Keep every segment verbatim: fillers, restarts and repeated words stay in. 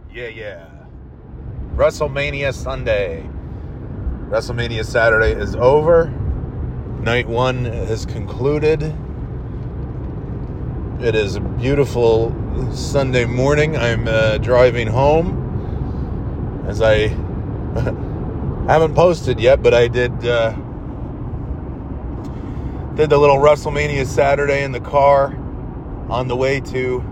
Yeah, yeah. WrestleMania Sunday. WrestleMania Saturday is over. Night one has concluded. It is a beautiful Sunday morning. I'm uh, driving home. As I haven't posted yet, but I did uh, did the little WrestleMania Saturday in the car on the way to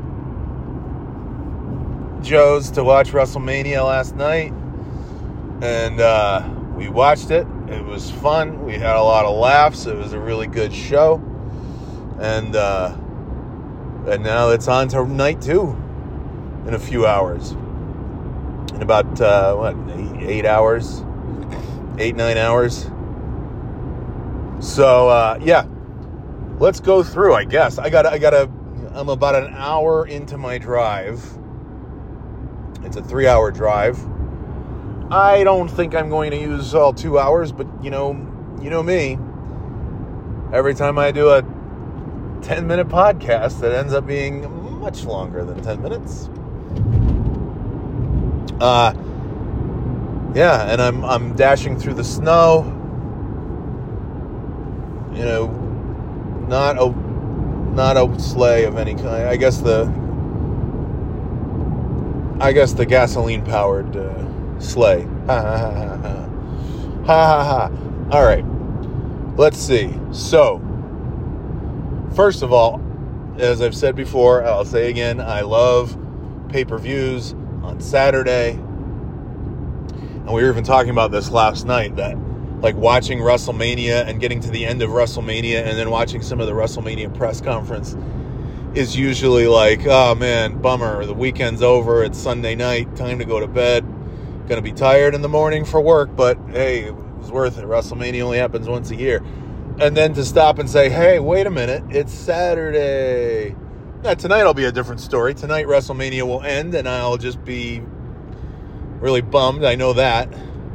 Joe's to watch WrestleMania last night, and uh, we watched it. It was fun. We had a lot of laughs. It was a really good show, and uh, and now it's on to night two in a few hours. In about uh, what eight, eight hours, eight nine hours. So uh, yeah, let's go through. I guess I got I got a. I'm about an hour into my drive. It's a three-hour drive. I don't think I'm going to use all two hours, but you know, you know me. Every time I do a ten-minute podcast, it ends up being much longer than ten minutes. Uh, yeah, and I'm I'm dashing through the snow. You know, not a not a sleigh of any kind. I guess the. I guess the gasoline-powered uh, sleigh. Ha, ha, ha, ha, ha. Ha, ha, ha. All right. Let's see. So, first of all, as I've said before, I'll say again, I love pay-per-views on Saturday. And we were even talking about this last night, that like watching WrestleMania and getting to the end of WrestleMania and then watching some of the WrestleMania press conference is usually like, oh man, bummer, the weekend's over, it's Sunday night, time to go to bed, gonna be tired in the morning for work, but hey, it was worth it. WrestleMania only happens once a year. And then to stop and say, hey, wait a minute, it's Saturday. Yeah, tonight will be a different story. Tonight WrestleMania will end and I'll just be really bummed, I know that.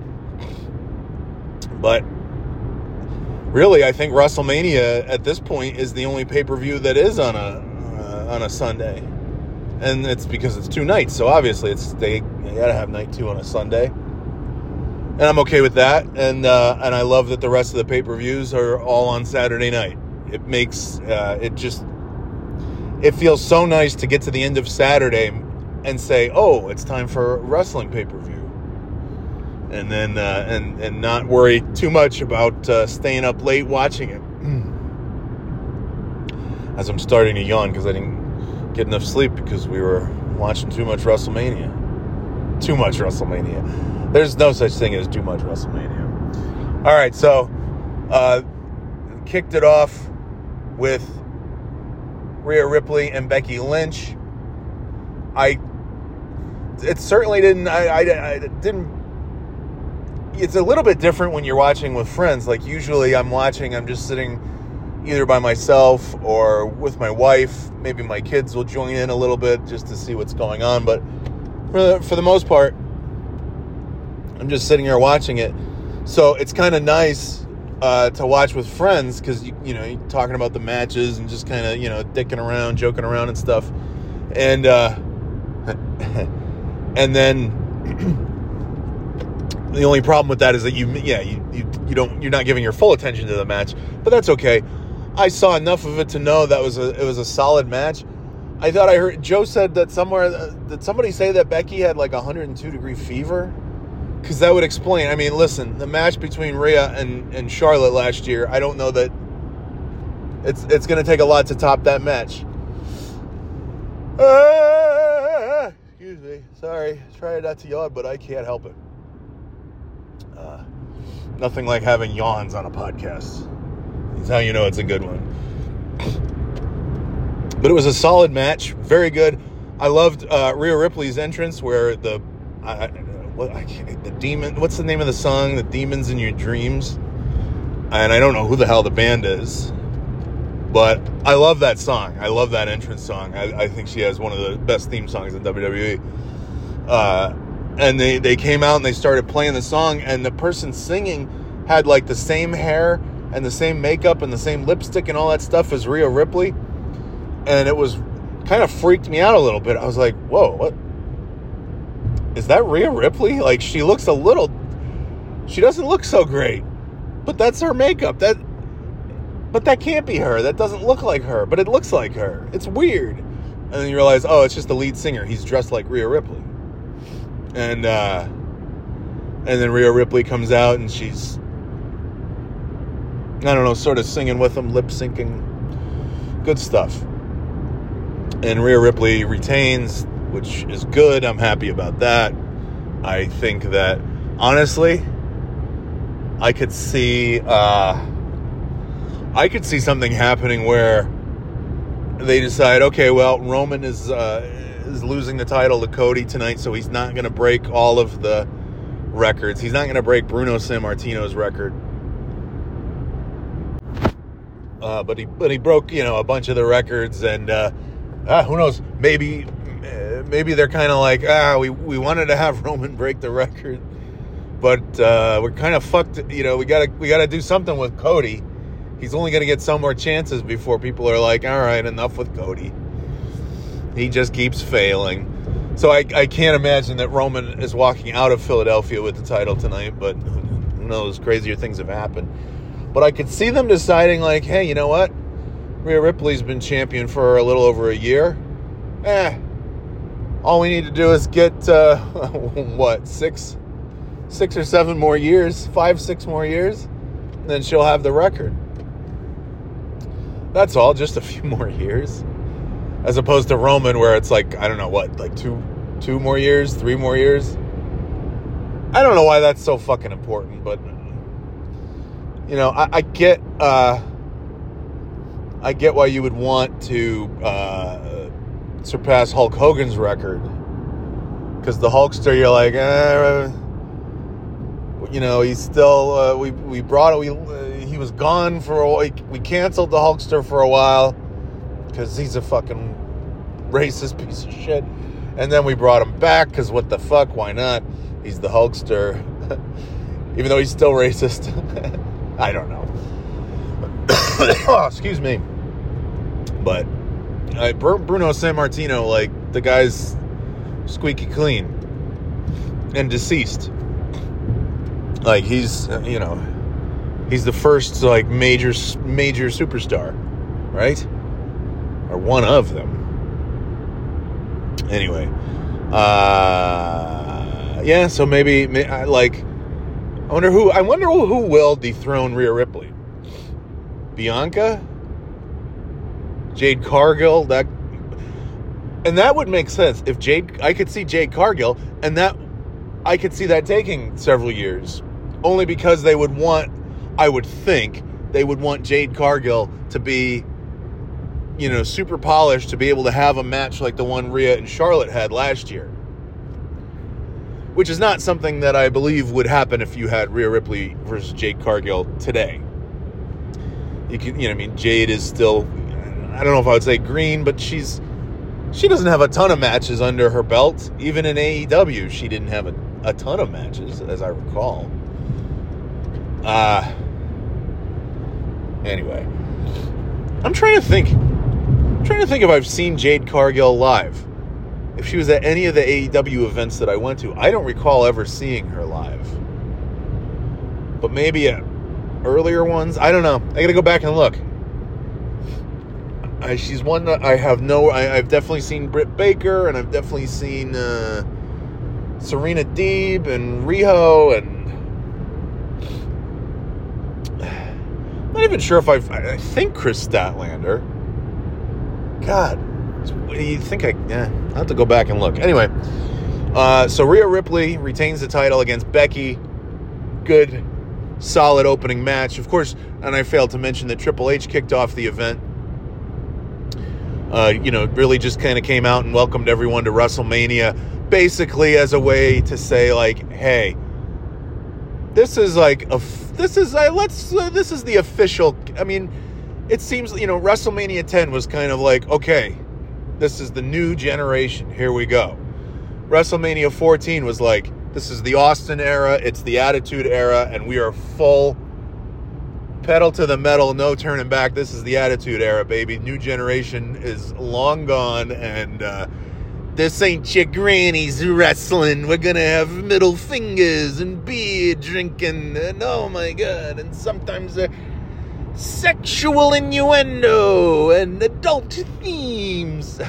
But really, I think WrestleMania at this point is the only pay-per-view that is on a on a Sunday, and it's because it's two nights, so obviously it's they you gotta have night two on a Sunday, and I'm okay with that, and uh, and I love that the rest of the pay-per-views are all on Saturday night. It makes uh, it just it feels so nice to get to the end of Saturday and say, oh, it's time for a wrestling pay-per-view, and then uh, and and not worry too much about uh, staying up late watching it. As I'm starting to yawn because I didn't get enough sleep because we were watching too much WrestleMania. Too much WrestleMania. There's no such thing as too much WrestleMania. All right, so uh, kicked it off with Rhea Ripley and Becky Lynch. I it certainly didn't. I, I, I didn't. It's a little bit different when you're watching with friends. Like usually, I'm watching. I'm just sitting either by myself or with my wife. Maybe my kids will join in a little bit just to see what's going on. But for the, for the most part, I'm just sitting here watching it. So it's kind of nice uh, to watch with friends because, you, you know, you're talking about the matches and just kind of, you know, dicking around, joking around and stuff. And, uh, and then the only problem with that is that you, yeah, you, you, you don't, you're not giving your full attention to the match, but that's okay. I saw enough of it to know that was a it was a solid match. I thought I heard Joe said that somewhere did somebody say that Becky had like a one hundred two degree fever? Because that would explain. I mean, listen, the match between Rhea and, and Charlotte last year, I don't know that it's it's going to take a lot to top that match. Ah, excuse me, sorry, try not to yawn, but I can't help it. Uh, nothing like having yawns on a podcast. That's how you know it's a good one. But it was a solid match, very good. I loved uh, Rhea Ripley's entrance, where the I, what I can't, the demon. What's the name of the song? The Demons in Your Dreams. And I don't know who the hell the band is, but I love that song. I love that entrance song. I, I think she has one of the best theme songs in W W E. Uh, and they they came out and they started playing the song, and the person singing had like the same hair and the same makeup and the same lipstick and all that stuff as Rhea Ripley. And it was kind of freaked me out a little bit. I was like, whoa, what? is that Rhea Ripley? Like, she looks a little, she doesn't look so great, but that's her makeup. That, but that can't be her. That doesn't look like her, but it looks like her. It's weird. And then you realize, oh, it's just the lead singer. He's dressed like Rhea Ripley. And, uh, and then Rhea Ripley comes out and she's, I don't know, sort of singing with him, lip syncing. Good stuff. And Rhea Ripley retains, which is good. I'm happy about that. I think that, honestly, I could see, uh, I could see something happening where they decide, okay, well, Roman is uh, is losing the title to Cody tonight, so he's not going to break all of the records. He's not going to break Bruno Sammartino's record. Uh, but he but he broke, you know, a bunch of the records, and uh, ah, who knows? Maybe maybe they're kind of like, ah, we we wanted to have Roman break the record, but uh, we're kind of fucked. You know, we gotta we gotta do something with Cody. He's only going to get some more chances before people are like, all right, enough with Cody. He just keeps failing. So I, I can't imagine that Roman is walking out of Philadelphia with the title tonight, but who knows, crazier things have happened. But I could see them deciding like, hey, you know what? Rhea Ripley's been champion for a little over a year. Eh, all we need to do is get, uh, what, six, six or seven more years, five, six more years, and then she'll have the record. That's all, just a few more years. As opposed to Roman, where it's like, I don't know, what, like two two more years, three more years? I don't know why that's so fucking important, but, you know, I, I get, uh, I get why you would want to uh, surpass Hulk Hogan's record. Because the Hulkster, you're like, eh, you know, he's still, uh, we, we brought it, we, uh, he was gone for a while. We canceled the Hulkster for a while because he's a fucking racist piece of shit. And then we brought him back because what the fuck, why not? He's the Hulkster. Even though he's still racist. I don't know. Oh, excuse me. But uh, Bruno Sammartino, like, the guy's squeaky clean and deceased. Like, he's, uh, you know, he's the first, like, major, major superstar, right? Or one of them. Anyway. Uh, yeah, so maybe, like, I wonder who, I wonder who will dethrone Rhea Ripley. Bianca? Jade Cargill? That, and that would make sense. If Jade, I could see Jade Cargill, and that, I could see that taking several years. Only because they would want, I would think, they would want Jade Cargill to be, you know, super polished, to be able to have a match like the one Rhea and Charlotte had last year. Which is not something that I believe would happen if you had Rhea Ripley versus Jade Cargill today. You can, you know, I mean, Jade is still, I don't know if I would say green, but she's, she doesn't have a ton of matches under her belt. Even in A E W, she didn't have a, a ton of matches, as I recall. Uh, anyway, I'm trying to think, I'm trying to think if I've seen Jade Cargill live. If she was at any of the A E W events that I went to. I don't recall ever seeing her live. But maybe at earlier ones, I don't know. I gotta go back and look. I, she's one that I have no, I, I've definitely seen Britt Baker, and I've definitely seen uh, Serena Deeb and Riho, and not even sure if I've, I think Chris Statlander. God, you think I, yeah, I'll have to go back and look. Anyway, uh, so Rhea Ripley retains the title against Becky. Good, solid opening match. Of course, and I failed to mention that Triple H kicked off the event. Uh, you know, really just kind of came out and welcomed everyone to WrestleMania, basically as a way to say, like, hey, this is like a, this is a, let's, uh, this is the official. I mean, it seems, you know, WrestleMania ten was kind of like, okay, this is the new generation. Here we go. WrestleMania fourteen was like, this is the Austin era. It's the Attitude Era, and we are full pedal to the metal, no turning back. This is the Attitude Era, baby. New generation is long gone, and uh, this ain't your granny's wrestling. We're gonna have middle fingers and beer drinking, and oh my god, and sometimes a sexual innuendo and adult themes.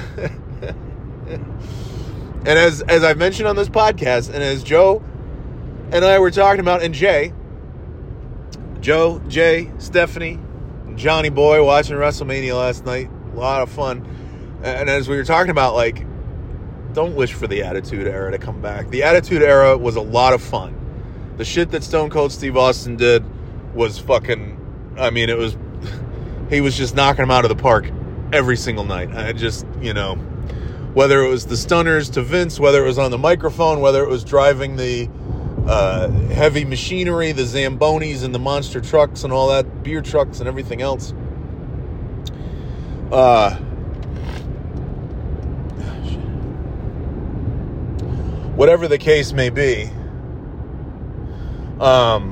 And as as I've mentioned on this podcast, and as Joe and I were talking about, and Jay, Joe, Jay, Stephanie, and Johnny Boy watching WrestleMania last night, a lot of fun. And as we were talking about, like, don't wish for the Attitude Era to come back. The Attitude Era was a lot of fun. The shit that Stone Cold Steve Austin did was fucking, I mean, it was, he was just knocking them out of the park every single night. I just, you know, whether it was the stunners to Vince, whether it was on the microphone, whether it was driving the uh, heavy machinery, the Zambonis and the monster trucks and all that, beer trucks and everything else. Uh, whatever the case may be, um,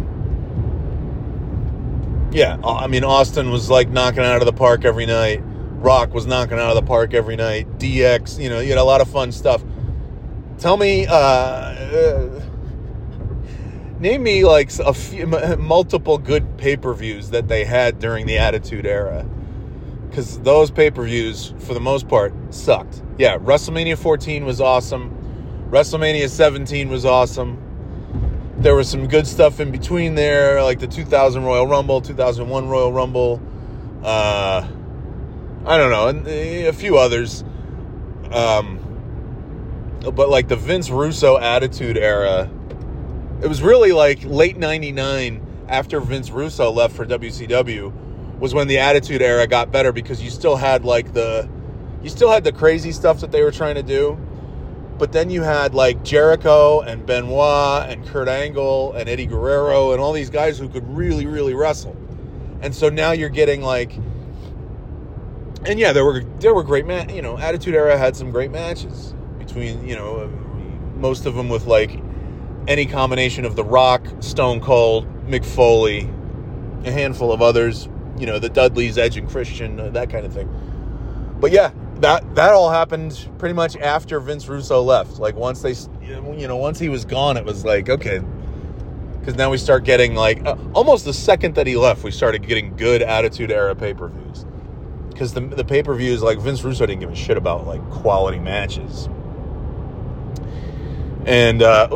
yeah, I mean, Austin was like knocking out of the park every night. Rock was knocking out of the park every night. D X, you know, you had a lot of fun stuff. Tell me, uh, uh name me like a few, multiple good pay-per-views that they had during the Attitude Era. Because those pay-per-views, for the most part, sucked. Yeah, WrestleMania fourteen was awesome. WrestleMania seventeen was awesome. There was some good stuff in between there, like the two thousand Royal Rumble, two thousand one Royal Rumble. Uh, I don't know, and a few others. Um, but like the Vince Russo Attitude Era, it was really like late ninety-nine, after Vince Russo left for W C W, was when the Attitude Era got better, because you still had like the, you still had the crazy stuff that they were trying to do. But then you had like Jericho and Benoit and Kurt Angle and Eddie Guerrero and all these guys who could really, really wrestle. And so now you're getting like, and yeah, there were there were great matches. You know, Attitude Era had some great matches between, you know, most of them with like any combination of The Rock, Stone Cold, Mick Foley, a handful of others. You know, the Dudleys, Edge and Christian, that kind of thing. But yeah. That that all happened pretty much after Vince Russo left. Like once they, you know, once he was gone, it was like, okay, because now we start getting like uh, almost the second that he left, we started getting good Attitude Era pay-per-views. Because the the pay-per-views, like Vince Russo didn't give a shit about like quality matches. And uh,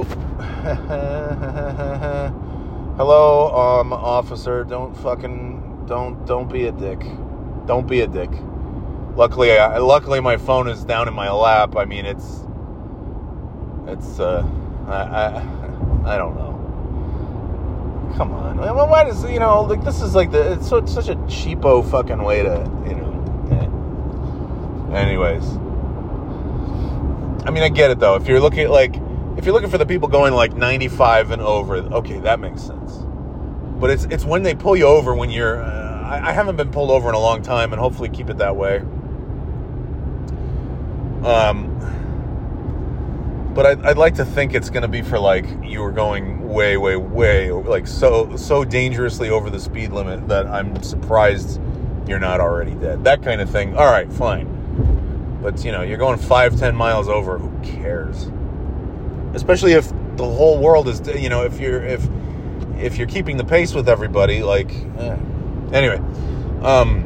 hello, um, officer, don't fucking don't don't be a dick, don't be a dick. Luckily, I, luckily my phone is down in my lap. I mean, it's, it's, uh, I, I, I don't know. Come on. Why does, you know, like, this is like the, it's, so, it's such a cheapo fucking way to, you know. Anyways. I mean, I get it, though. If you're looking at, like, if you're looking for the people going, like, ninety-five and over, okay, that makes sense. But it's, it's when they pull you over when you're, uh, I, I haven't been pulled over in a long time, and hopefully keep it that way. Um, but I'd, I'd like to think it's going to be for like you were going way, way, way like so so dangerously over the speed limit that I'm surprised you're not already dead. That kind of thing. All right, fine. But you know, you're going five, ten miles over. Who cares? Especially if the whole world is, you know, if you're if if you're keeping the pace with everybody. Like, eh. Anyway. Um.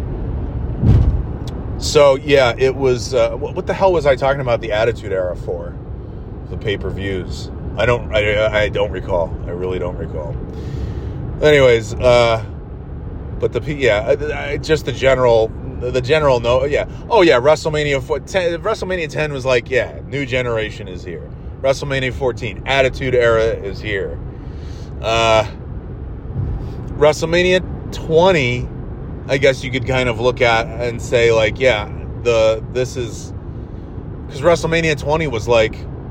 So, yeah, it was, uh, what the hell was I talking about the Attitude Era for? The pay-per-views. I don't, I, I don't recall. I really don't recall. Anyways, uh, but the, yeah, I, just the general, the general, no, yeah. Oh, yeah, WrestleMania, ten, WrestleMania ten was like, yeah, new generation is here. WrestleMania fourteen, Attitude Era is here. Uh, WrestleMania twenty, I guess you could kind of look at and say, like, yeah, the this is, because WrestleMania twenty was like,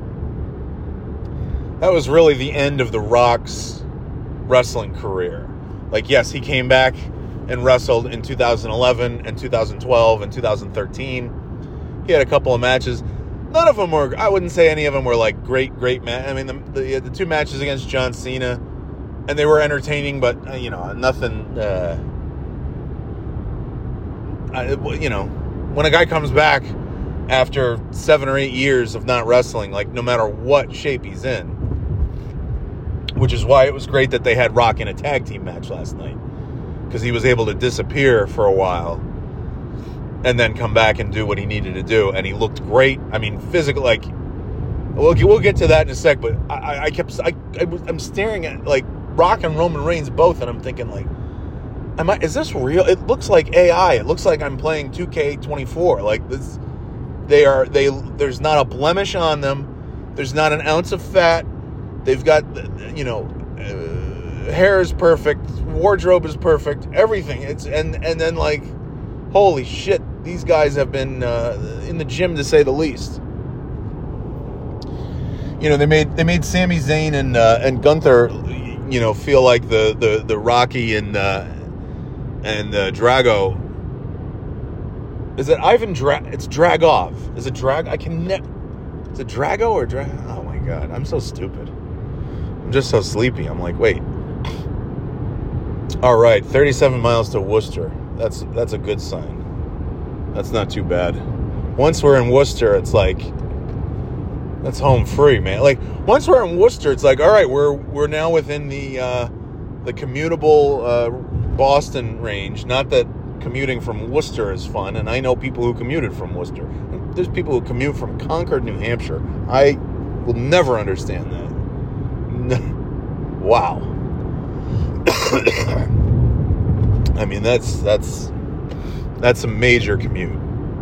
that was really the end of The Rock's wrestling career. Like, yes, he came back and wrestled in two thousand eleven and two thousand twelve and two thousand thirteen. He had a couple of matches. None of them were, I wouldn't say any of them were like great, great match. I mean, the, the the two matches against John Cena, and they were entertaining, but, uh, you know, nothing, uh, I, you know, when a guy comes back after seven or eight years of not wrestling, like no matter what shape he's in. Which is why it was great that they had Rock in a tag team match last night, because he was able to disappear for a while and then come back and do what he needed to do, and he looked great. I mean, physical, like, we'll, we'll get to that in a sec, but I, I kept, I, I was, I'm staring at, like, Rock and Roman Reigns both, and I'm thinking, like, am I, is this real? It looks like A I. It looks like I'm playing two K twenty-four. Like, this, they are, they, there's not a blemish on them. There's not an ounce of fat. They've got, you know, uh, hair is perfect, wardrobe is perfect, everything. It's and and then like, holy shit, these guys have been uh, in the gym to say the least. You know, they made they made Sami Zayn and uh, and Gunther, you know, feel like the the the Rocky and uh, and uh, Drago. Is it Ivan Dra? It's Dragov. Is it Drag? I can ne- Is it Drago or Drag? Oh my god, I'm so stupid. I'm just so sleepy. I'm like, wait. All right, thirty-seven miles to Worcester. That's that's a good sign. That's not too bad. Once we're in Worcester, it's like, that's home free, man. Like, once we're in Worcester, it's like, all right, we're we're now within the uh, the commutable uh, Boston range. Not that commuting from Worcester is fun, and I know people who commuted from Worcester. There's people who commute from Concord, New Hampshire. I will never understand that. Wow. I mean, that's that's that's a major commute.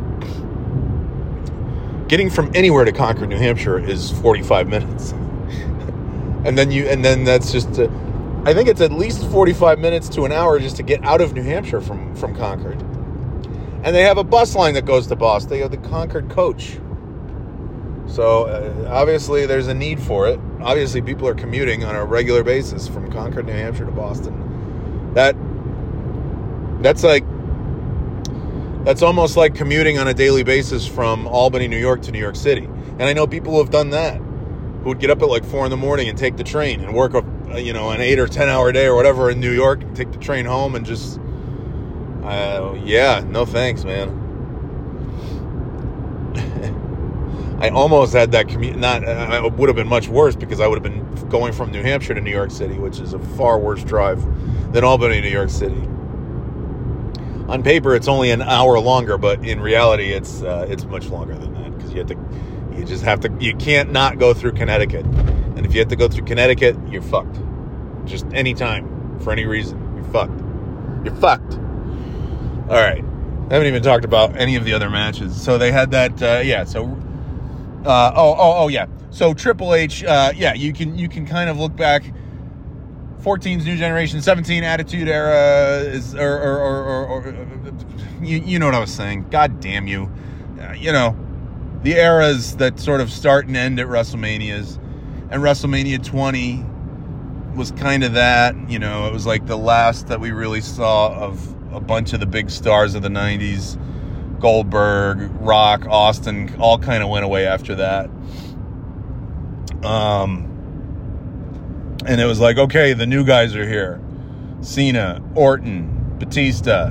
Getting from anywhere to Concord, New Hampshire is forty-five minutes. and then you and then that's just uh, I think it's at least forty-five minutes to an hour just to get out of New Hampshire from from Concord. And they have a bus line that goes to Boston. They have the Concord Coach. So, uh, obviously, there's a need for it. Obviously, people are commuting on a regular basis from Concord, New Hampshire to Boston. That, that's like, that's almost like commuting on a daily basis from Albany, New York to New York City. And I know people who have done that, who would get up at like four in the morning and take the train and work, a, you know, an eight or ten hour day or whatever in New York, and take the train home and just, uh, yeah, no thanks, man. I almost had that commute. Not, uh, it would have been much worse because I would have been going from New Hampshire to New York City, which is a far worse drive than Albany, New York City. On paper, it's only an hour longer, but in reality, it's uh, it's much longer than that because you have to, you just have to, you can't not go through Connecticut, and if you have to go through Connecticut, you're fucked. Just any time for any reason, you're fucked. You're fucked. All right, I haven't even talked about any of the other matches. So they had that, uh, yeah. So. Uh, oh, oh, oh, yeah. So Triple H, uh, yeah, you can you can kind of look back. fourteen's New Generation, seventeen Attitude Era is, or, or, or, or, or you, you know what I was saying. God damn you, uh, you know, the eras that sort of start and end at WrestleManias, and WrestleMania twenty was kind of that. You know, it was like the last that we really saw of a bunch of the big stars of the nineties. Goldberg, Rock, Austin, all kind of went away after that. Um, and it was like, okay, the new guys are here. Cena, Orton, Batista.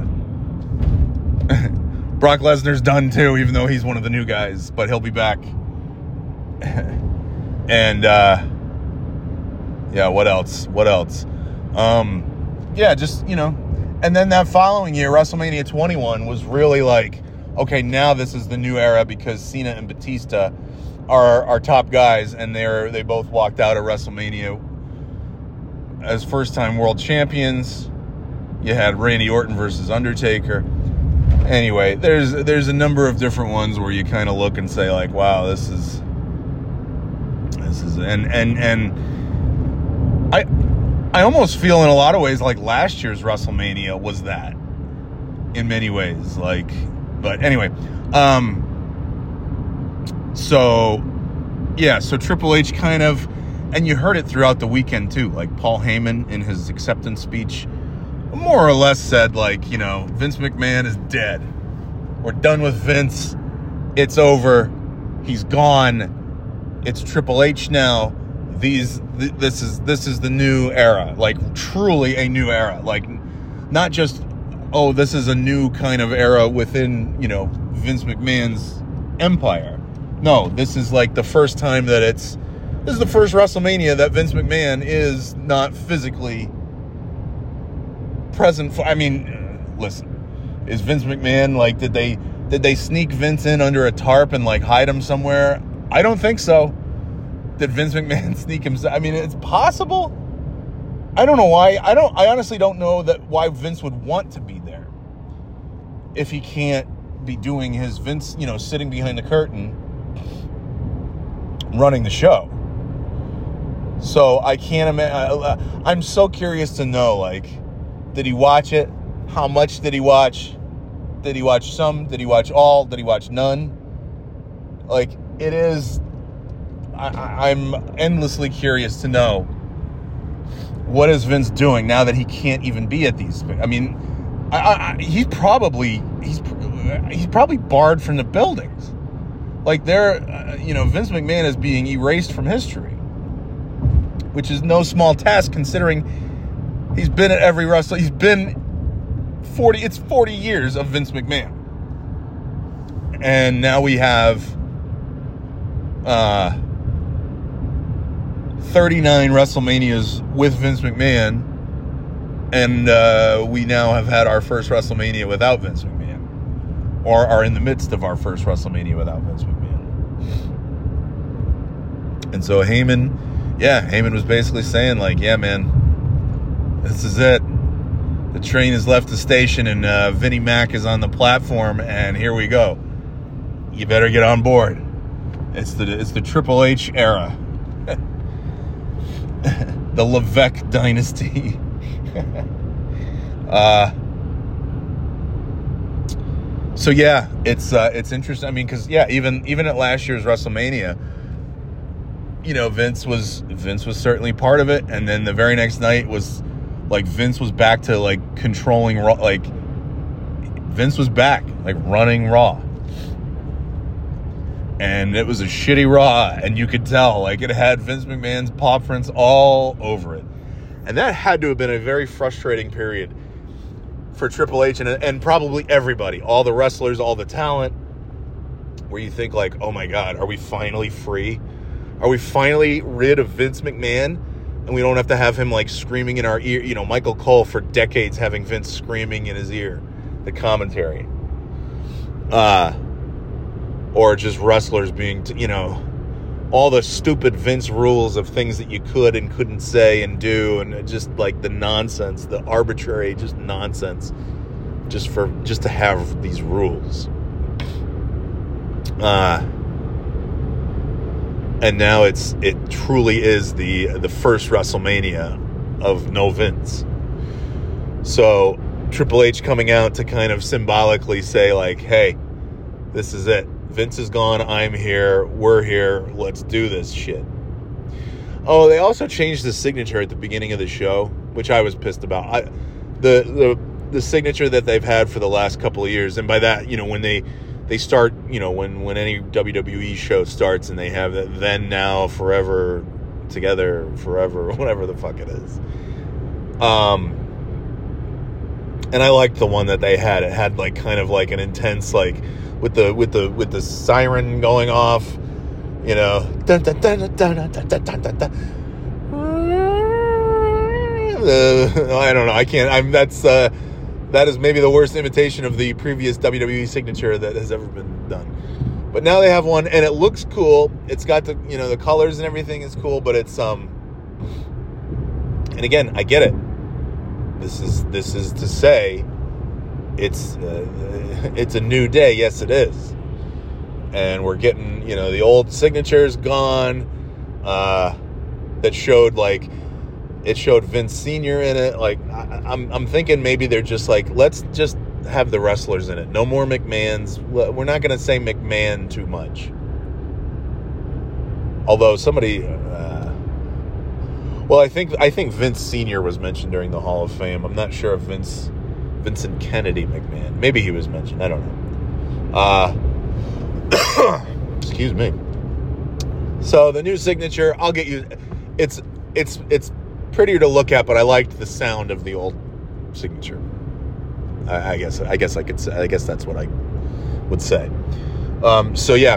Brock Lesnar's done too, even though he's one of the new guys, but he'll be back. and, uh, yeah, what else? What else? Um, yeah, just, you know, and then that following year, WrestleMania twenty-one was really like, okay, now this is the new era because Cena and Batista are our top guys, and they're they both walked out of WrestleMania as first-time world champions. You had Randy Orton versus Undertaker. Anyway, there's there's a number of different ones where you kind of look and say like, wow, this is this is and and and I I almost feel in a lot of ways like last year's WrestleMania was that in many ways, like. But anyway, um, so, yeah, so Triple H kind of, and you heard it throughout the weekend too, like Paul Heyman in his acceptance speech more or less said like, you know, Vince McMahon is dead. We're done with Vince. It's over. He's gone. It's Triple H now. These, th- this is, this is the new era, like truly a new era, like not just, oh, this is a new kind of era within, you know, Vince McMahon's Empire. No, this is like the first time that it's, this is the first WrestleMania that Vince McMahon is not physically present for. I mean, listen, is Vince McMahon, like, did they, did they sneak Vince in under a tarp and, like, hide him somewhere? I don't think so. Did Vince McMahon sneak himself? I mean, it's possible. I don't know why. I don't, I honestly don't know that why Vince would want to be there if he can't be doing his Vince, you know, sitting behind the curtain running the show. So I can't imagine. I'm so curious to know, like, did he watch it? How much did he watch? Did he watch some? Did he watch all? Did he watch none? Like, it is, I, I'm endlessly curious to know, what is Vince doing now that he can't even be at these? I mean, I, I, he's probably he's he's probably barred from the buildings. Like, they're, uh, you know, Vince McMahon is being erased from history, which is no small task considering he's been at every wrestler. He's been forty. It's forty years of Vince McMahon, and now we have uh, thirty-nine WrestleManias with Vince McMahon, and uh, we now have had our first WrestleMania without Vince McMahon, or are in the midst of our first WrestleMania without Vince McMahon. And so Heyman, yeah, Heyman was basically saying, like, yeah, man, this is it. The train has left the station, and uh, Vinnie Mac is on the platform, and here we go. You better get on board. It's the it's the Triple H era. The Levesque dynasty. uh, so yeah, it's uh, it's interesting. I mean, because yeah, even even at last year's WrestleMania, you know, Vince was Vince was certainly part of it, and then the very next night was like Vince was back to like controlling Raw. Like Vince was back, like running Raw. And it was a shitty Raw, and you could tell, like, it had Vince McMahon's paw prints all over it. And that had to have been a very frustrating period for Triple H and, and probably everybody, all the wrestlers, all the talent, where you think, like, oh my God, are we finally free? Are we finally rid of Vince McMahon? And we don't have to have him, like, screaming in our ear. You know, Michael Cole for decades having Vince screaming in his ear, the commentary. Uh... Or just wrestlers being, you know, all the stupid Vince rules of things that you could and couldn't say and do, and just like the nonsense, the arbitrary, just nonsense, just for just to have these rules. Uh, and now it's it truly is the the first WrestleMania of no Vince. So Triple H coming out to kind of symbolically say, like, hey, this is it. Vince is gone, I'm here, we're here, let's do this shit. Oh, they also changed the signature at the beginning of the show, which I was pissed about. I, the the the signature that they've had for the last couple of years, and by that, you know, when they they start, you know, when, when any W W E show starts and they have that then, now, forever, together, forever, whatever the fuck it is. Um, and I liked the one that they had. It had like kind of like an intense, like, with the with the with the siren going off, you know. Dun, dun, dun, dun, dun, dun, dun, dun, dun. Uh, I don't know. I can't. I'm. That's uh, that is maybe the worst imitation of the previous W W E signature that has ever been done. But now they have one, and it looks cool. It's got the, you know, the colors and everything is cool, but it's um. And again, I get it. This is this is to say, it's uh, it's a new day. Yes, it is. And we're getting, you know, the old signatures gone. Uh, that showed like it showed Vince Senior in it. Like I, I'm I'm thinking maybe they're just like, let's just have the wrestlers in it. No more McMahons. We're not going to say McMahon too much. Although somebody, uh, well, I think I think Vince Senior was mentioned during the Hall of Fame. I'm not sure if Vince. Vincent Kennedy McMahon. Maybe he was mentioned. I don't know. Uh, excuse me. So the new signature, I'll get you. It's it's it's prettier to look at, but I liked the sound of the old signature. I, I guess I guess I could say. I guess that's what I would say. Um, so, yeah.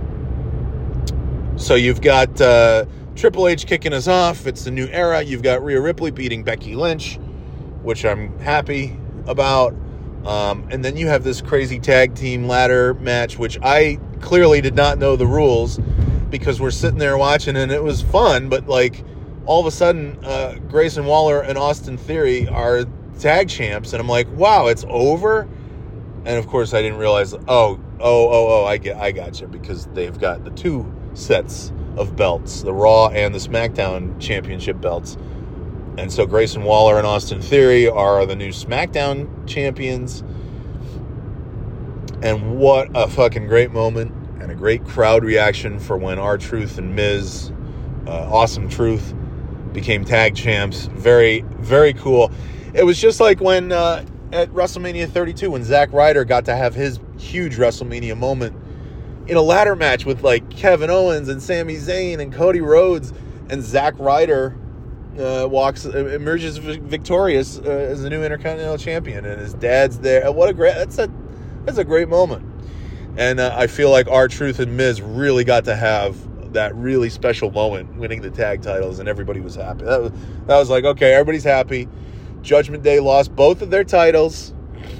So, you've got uh, Triple H kicking us off. It's the new era. You've got Rhea Ripley beating Becky Lynch, which I'm happy about. Um, and then you have this crazy tag team ladder match, which I clearly did not know the rules because we're sitting there watching and it was fun. But, like, all of a sudden, uh, Grayson Waller and Austin Theory are tag champs. And I'm like, wow, it's over? And, of course, I didn't realize, oh, oh, oh, oh, I get, I got you, because they've got the two sets of belts, the Raw and the SmackDown championship belts. And so Grayson Waller and Austin Theory are the new SmackDown champions. And what a fucking great moment and a great crowd reaction for when R-Truth and Miz, uh, Awesome Truth, became tag champs. Very, very cool. It was just like when uh, at WrestleMania thirty-two, when Zack Ryder got to have his huge WrestleMania moment in a ladder match with like Kevin Owens and Sami Zayn and Cody Rhodes, and Zack Ryder uh, walks, emerges victorious uh, as the new Intercontinental Champion, and his dad's there. What a great, that's a, that's a great moment. And uh, I feel like R-Truth and Miz really got to have that really special moment winning the tag titles, and everybody was happy. That was, that was like, okay, everybody's happy. Judgment Day lost both of their titles,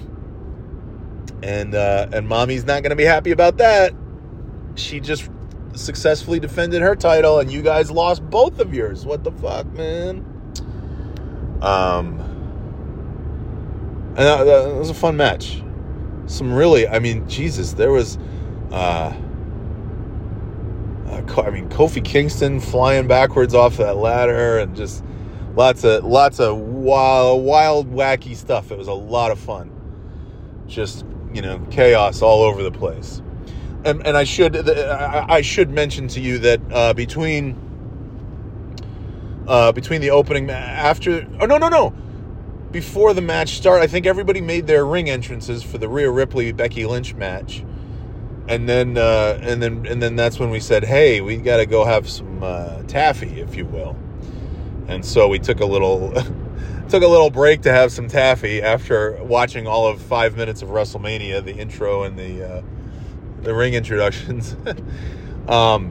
and uh, and Mommy's not going to be happy about that. She just successfully defended her title, and you guys lost both of yours. What the fuck, man? Um, and that, that was a fun match. Some really, I mean, Jesus, there was, uh, uh, I mean, Kofi Kingston flying backwards off that ladder, and just lots of lots of wild, wild, wacky stuff. It was a lot of fun. Just, you know, chaos all over the place. And, and I should I should mention to you that uh, between uh, between the opening after oh no no no before the match started, I think everybody made their ring entrances for the Rhea Ripley Becky Lynch match, and then uh, and then and then that's when we said, hey, we got to go have some uh, taffy, if you will. And so we took a little took a little break to have some taffy after watching all of five minutes of WrestleMania, the intro and the uh, the ring introductions. um,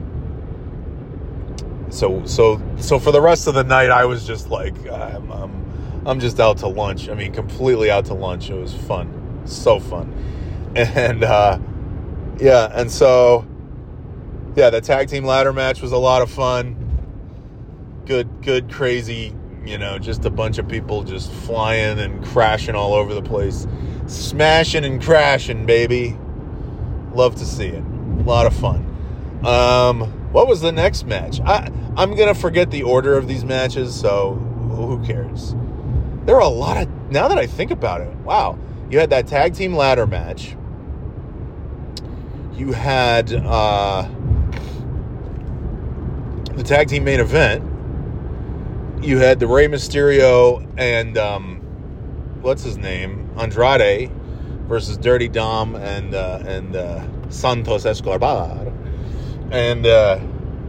so so so for the rest of the night, I was just like, I'm, I'm I'm just out to lunch. I mean, completely out to lunch. It was fun, so fun, and uh, yeah, and so yeah, the tag team ladder match was a lot of fun. Good, good, crazy. You know, just a bunch of people just flying and crashing all over the place, smashing and crashing, baby. Love to see it. A lot of fun. Um, what was the next match? I, I'm going to forget the order of these matches, so who cares? There are a lot of... Now that I think about it, wow. You had that tag team ladder match. You had uh, the tag team main event. You had the Rey Mysterio and... Um, what's his name? Andrade versus Dirty Dom and uh, and uh, Santos Escobar, and uh,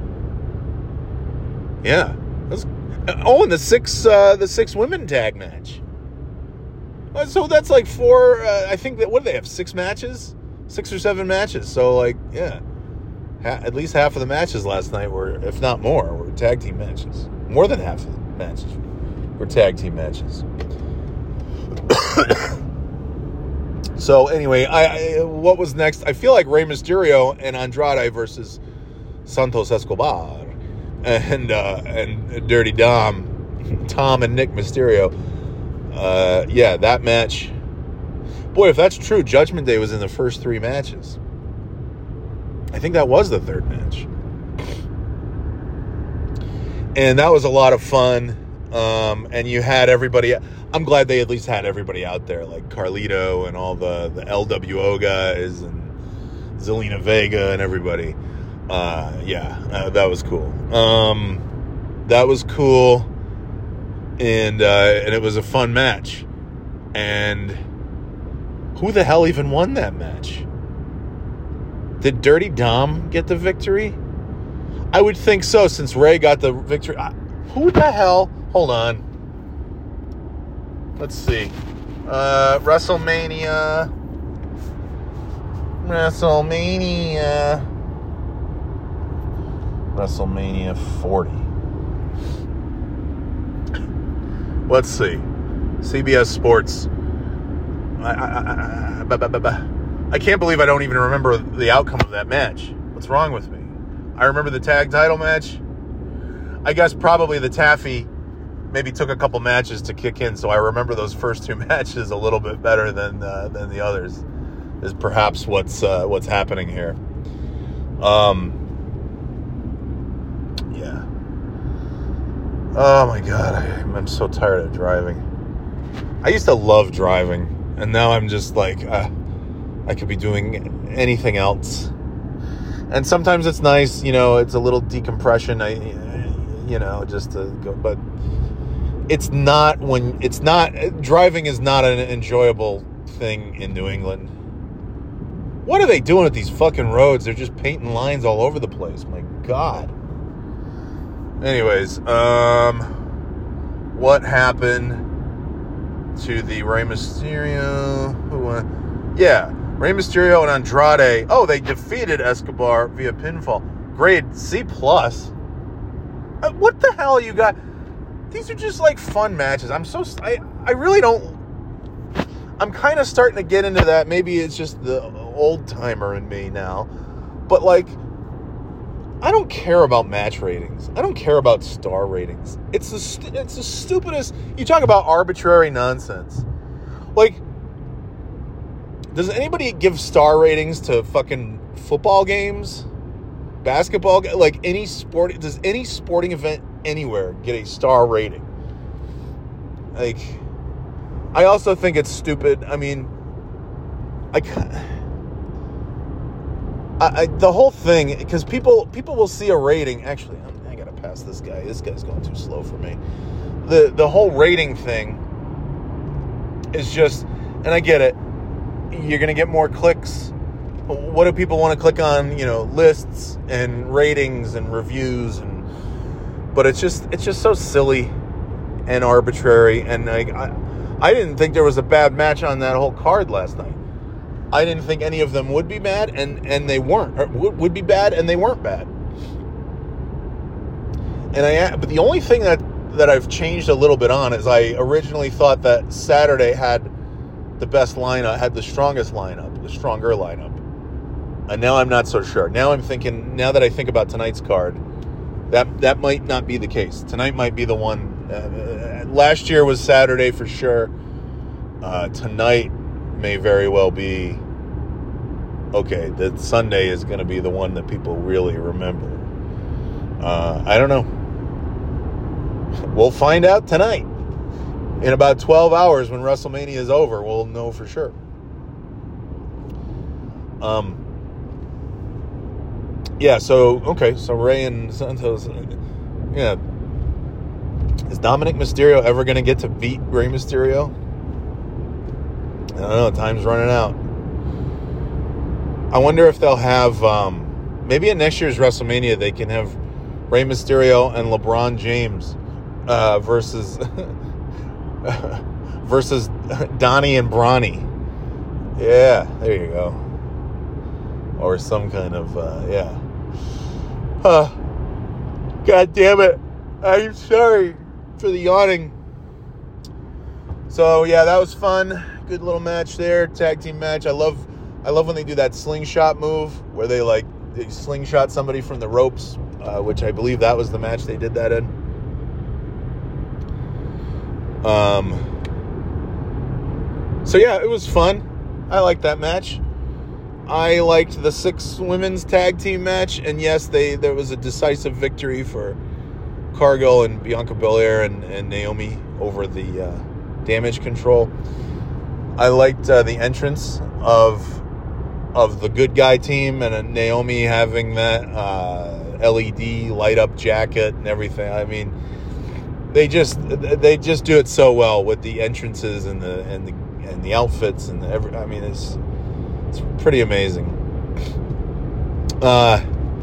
yeah, that's, oh, and the six uh, the six women tag match. So that's like four. Uh, I think that what do they have? Six matches, six or seven matches. So like, yeah, ha- at least half of the matches last night were, if not more, were tag team matches. More than half of the matches were tag team matches. So anyway, I, I what was next? I feel like Rey Mysterio and Andrade versus Santos Escobar and uh, and Dirty Dom, Tom and Nick Mysterio. Uh, yeah, that match. Boy, if that's true, Judgment Day was in the first three matches. I think that was the third match, and that was a lot of fun. Um, and you had everybody. I'm glad they at least had everybody out there, like Carlito and all the, the L W O guys and Zelina Vega and everybody. Uh, yeah, uh, that was cool. Um, that was cool, and uh, and it was a fun match. And who the hell even won that match? Did Dirty Dom get the victory? I would think so, since Ray got the victory. I, who the hell? Hold on. Let's see. Uh, WrestleMania. WrestleMania. WrestleMania forty. Let's see. C B S Sports. I, I, I, I, I can't believe I don't even remember the outcome of that match. What's wrong with me? I remember the tag title match. I guess probably the Taffy maybe took a couple matches to kick in, so I remember those first two matches a little bit better than uh, than the others. Is perhaps what's uh, what's happening here. Um. Yeah. Oh my God, I, I'm so tired of driving. I used to love driving, and now I'm just like, uh, I could be doing anything else. And sometimes it's nice, you know, it's a little decompression. I, you know, just to go, but it's not when it's not driving is not an enjoyable thing in New England. What are they doing with these fucking roads? They're just painting lines all over the place. My God. Anyways, um, what happened to the Rey Mysterio? Who won? Yeah, Rey Mysterio and Andrade. Oh, they defeated Escobar via pinfall. Grade C plus. Uh, what the hell you got? These are just like fun matches. I'm so I I really don't. I'm kind of starting to get into that. Maybe it's just the old timer in me now, but like, I don't care about match ratings. I don't care about star ratings. It's the it's the stupidest. You talk about arbitrary nonsense. Like, does anybody give star ratings to fucking football games, basketball, like any sport? Does any sporting event anywhere get a star rating? Like, I also think it's stupid. I mean, I can't. I, I, the whole thing, because people people will see a rating. Actually, I'm, I gotta pass this guy. This guy's going too slow for me. The the whole rating thing is just, and I get it. You're gonna get more clicks. What do people want to click on? You know, lists and ratings and reviews, and but it's just it's just so silly and arbitrary. And like, I I didn't think there was a bad match on that whole card last night. I didn't think any of them would be bad, and, and they weren't. Or would, would be bad, and they weren't bad. And I, but the only thing that, that I've changed a little bit on is I originally thought that Saturday had the best lineup, had the strongest lineup, the stronger lineup. And now I'm not so sure. Now I'm thinking, now that I think about tonight's card, that that might not be the case. Tonight might be the one. Uh, last year was Saturday for sure. Uh, tonight may very well be, okay, that Sunday is going to be the one that people really remember. Uh, I don't know. We'll find out tonight. In about twelve hours when WrestleMania is over, we'll know for sure. Um. Yeah, so, okay, so Rey and Santos, yeah. Is Dominic Mysterio ever going to get to beat Rey Mysterio? I don't know. Time's running out. I wonder if they'll have, um, maybe at next year's WrestleMania, they can have Rey Mysterio and LeBron James uh, versus versus Donnie and Bronny. Yeah, there you go. Or some kind of, uh, yeah. Uh, God damn it. I'm sorry for the yawning. So, yeah, that was fun. Good little match there, tag team match. I love, I love when they do that slingshot move where they like they slingshot somebody from the ropes, uh, which I believe that was the match they did that in. Um. So yeah, it was fun. I liked that match. I liked the six women's tag team match, and yes, they there was a decisive victory for Cargill and Bianca Belair and, and Naomi over the uh, Damage Control. I liked uh, the entrance of of the good guy team and uh, Naomi having that uh, L E D light up jacket and everything. I mean, they just they just do it so well with the entrances and the and the and the outfits and the every. I mean, it's it's pretty amazing. Uh,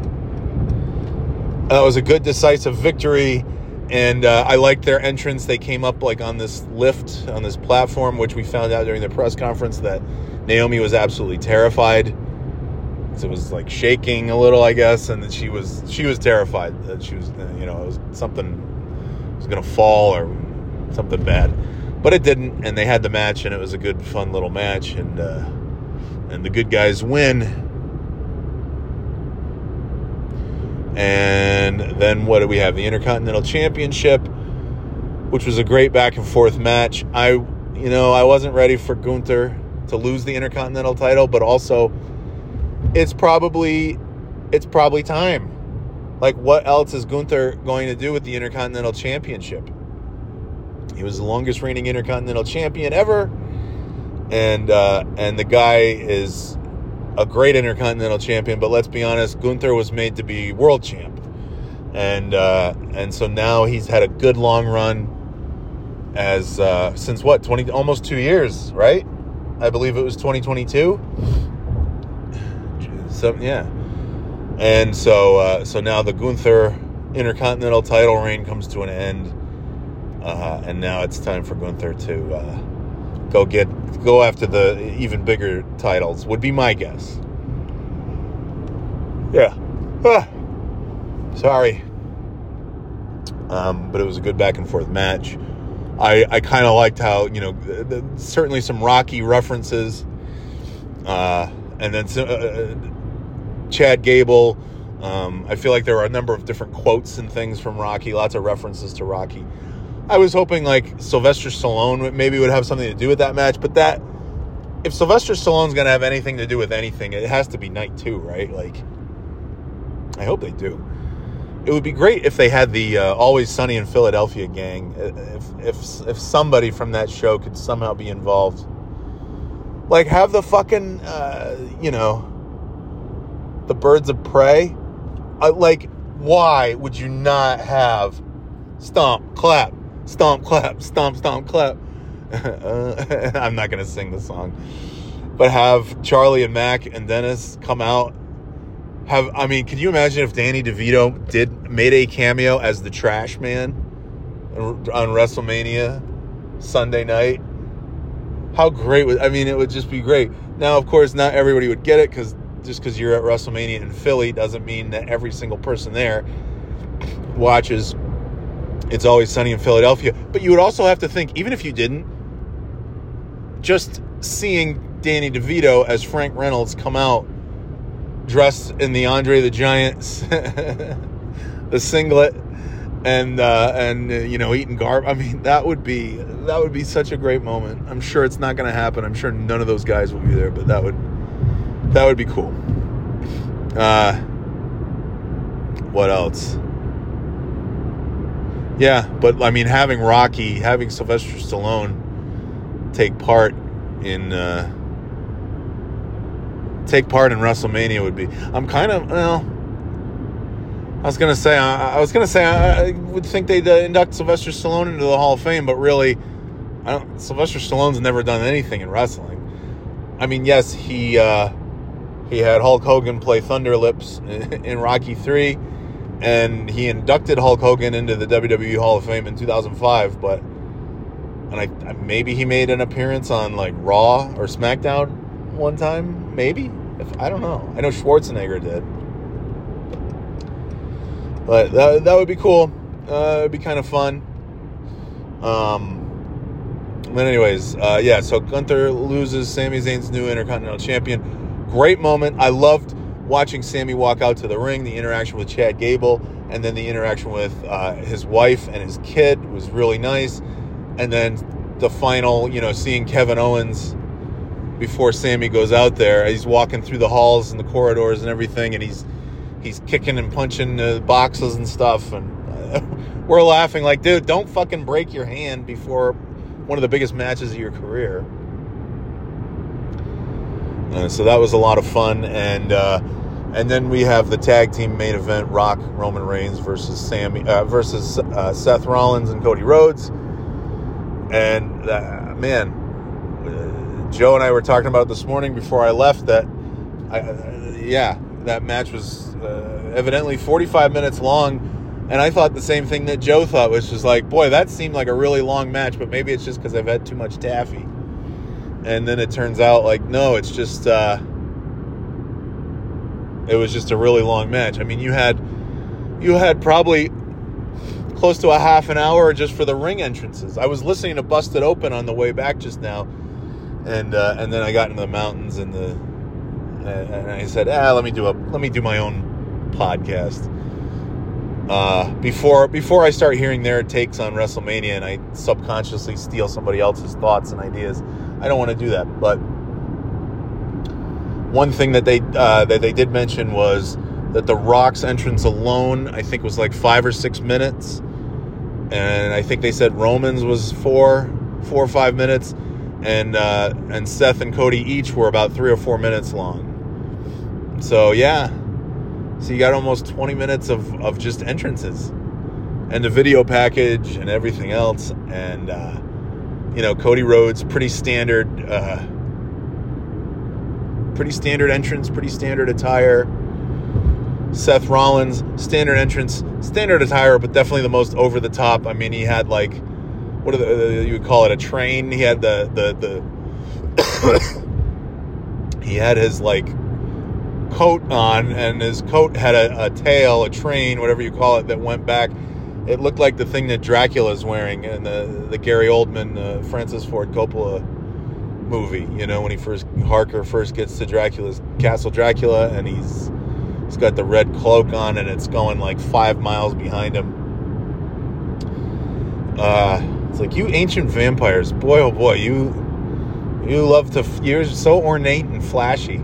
that was a good decisive victory. And uh, I liked their entrance. They came up like on this lift, on this platform, which we found out during the press conference that Naomi was absolutely terrified it was like shaking a little, I guess, and then she was she was terrified that she was, you know, it was something was gonna fall or something bad, but it didn't, and they had the match, and it was a good, fun little match, and uh, and the good guys win. And then what do we have? The Intercontinental Championship, which was a great back and forth match. I, you know, I wasn't ready for Gunther to lose the Intercontinental title, but also it's probably it's probably time. Like, what else is Gunther going to do with the Intercontinental Championship? He was the longest reigning Intercontinental Champion ever, and uh, and the guy is a great Intercontinental Champion. But let's be honest, Gunther was made to be world champ, and uh, and so now he's had a good long run as uh, since what twenty almost two years, right? I believe it was twenty twenty-two. So, yeah. And so uh, so now the Gunther Intercontinental title reign comes to an end. Uh, and now it's time for Gunther to uh, go get go after the even bigger titles, would be my guess. Yeah. Ah. Sorry. Um, but it was a good back and forth match. I, I kind of liked how, you know, the, the, certainly some Rocky references. Uh, and then some, uh, Chad Gable. Um, I feel like there were a number of different quotes and things from Rocky, lots of references to Rocky. I was hoping like Sylvester Stallone maybe would have something to do with that match, but that if Sylvester Stallone's going to have anything to do with anything, it has to be night two, right? Like, I hope they do. It would be great if they had the uh, Always Sunny in Philadelphia gang. If if if somebody from that show could somehow be involved, like have the fucking uh, you know, the Birds of Prey. Uh, like, why would you not have stomp, clap, stomp, clap, stomp, stomp, clap? uh, I'm not gonna sing the song, but have Charlie and Mac and Dennis come out. Have I mean, can you imagine if Danny DeVito did made a cameo as the Trash Man on WrestleMania Sunday night? How great would I mean? It would just be great. Now, of course, not everybody would get it because just because you're at WrestleMania in Philly doesn't mean that every single person there watches It's Always Sunny in Philadelphia. But you would also have to think, even if you didn't, just seeing Danny DeVito as Frank Reynolds come out dressed in the Andre the Giant, the singlet, and uh, and uh, you know, eating garb. I mean, that would be that would be such a great moment. I'm sure it's not going to happen. I'm sure none of those guys will be there, but that would that would be cool. Uh, what else? Yeah, but I mean, having Rocky, having Sylvester Stallone take part in. Uh, take part in WrestleMania would be. I'm kind of well. I was gonna say. I, I was gonna say. I, I would think they'd uh, induct Sylvester Stallone into the Hall of Fame, but really, I don't. Sylvester Stallone's never done anything in wrestling. I mean, yes, he uh, he had Hulk Hogan play Thunder Lips in, in Rocky three, and he inducted Hulk Hogan into the W W E Hall of Fame in two thousand five. But and I, I maybe he made an appearance on like Raw or SmackDown one time. Maybe. If I don't know. I know Schwarzenegger did. But that, that would be cool. Uh, it would be kind of fun. Um, but anyways, uh, yeah, so Gunther loses. Sami Zayn's new Intercontinental Champion. Great moment. I loved watching Sami walk out to the ring, the interaction with Chad Gable, and then the interaction with uh, his wife and his kid was really nice. And then the final, you know, seeing Kevin Owens before Sami goes out there. He's walking through the halls and the corridors and everything, and he's he's kicking and punching uh, boxes and stuff, and uh, we're laughing like, dude, don't fucking break your hand before one of the biggest matches of your career. Uh, so that was a lot of fun, and uh, and then we have the tag team main event: Rock, Roman Reigns versus Sami uh, versus uh, Seth Rollins and Cody Rhodes, and uh, man. Joe and I were talking about this morning before I left that, I, uh, yeah, that match was uh, evidently forty-five minutes long, and I thought the same thing that Joe thought, which was like, boy, that seemed like a really long match, but maybe it's just because I've had too much taffy. And then it turns out, like, no, it's just, uh, It was just a really long match. I mean, you had you had probably close to a half an hour just for the ring entrances. I was listening to Busted Open on the way back just now, and uh, and then I got into the mountains and the and I said, ah, let me do a let me do my own podcast. Uh, before before I start hearing their takes on WrestleMania and I subconsciously steal somebody else's thoughts and ideas, I don't want to do that. But one thing that they uh, that they did mention was that The Rock's entrance alone, I think, was like five or six minutes, and I think they said Roman's was four four or five minutes, and uh, and Seth and Cody each were about three or four minutes long. So yeah. So you got almost twenty minutes of, of just entrances and a video package and everything else. And, uh, you know, Cody Rhodes, pretty standard, uh, pretty standard entrance, pretty standard attire. Seth Rollins, standard entrance, standard attire, but definitely the most over the top. I mean, he had like, what are the, you would call it a train. He had the, the, the, he had his like, coat on, and his coat had a, a tail, a train, whatever you call it, that went back. It looked like the thing that Dracula's wearing in the the Gary Oldman, uh, Francis Ford Coppola movie. You know, when he first Harker first gets to Dracula's Castle Dracula, and he's he's got the red cloak on, and it's going like five miles behind him. Uh, it's like, you ancient vampires, boy oh boy, you you love to. You're so ornate and flashy.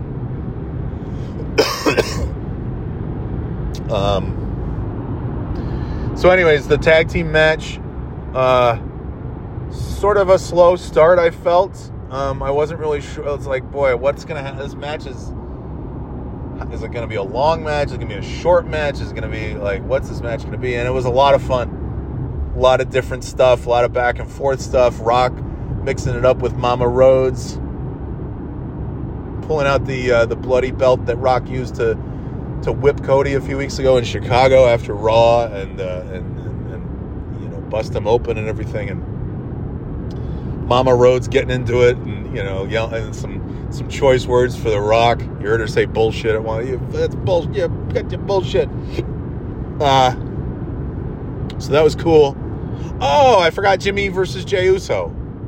um, so anyways, the tag team match, uh, sort of a slow start, I felt. Um, I wasn't really sure. It's like, boy, what's going to happen? This match is, is it going to be a long match? Is it going to be a short match? Is it going to be like, what's this match going to be? And it was a lot of fun. A lot of different stuff, a lot of back and forth stuff. Rock mixing it up with Mama Rhodes, pulling out the uh, the bloody belt that Rock used to to whip Cody a few weeks ago in Chicago after Raw, and uh, and, and, and you know, bust him open and everything, and Mama Rhodes getting into it, and you know, yelling some some choice words for the Rock. You heard her say bullshit at one. You that's bullshit. Yeah, got your bullshit. Uh, so that was cool. Oh, I forgot Jimmy versus Jey Uso.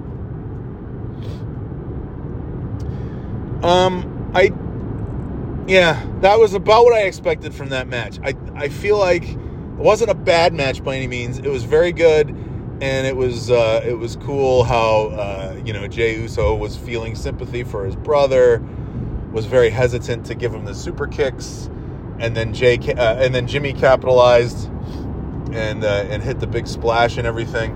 Um, I, yeah, that was about what I expected from that match. I, I feel like it wasn't a bad match by any means. It was very good, and it was, uh, it was cool how, uh, you know, Jey Uso was feeling sympathy for his brother, was very hesitant to give him the super kicks, and then Jay, uh, and then Jimmy capitalized and uh, and hit the big splash and everything.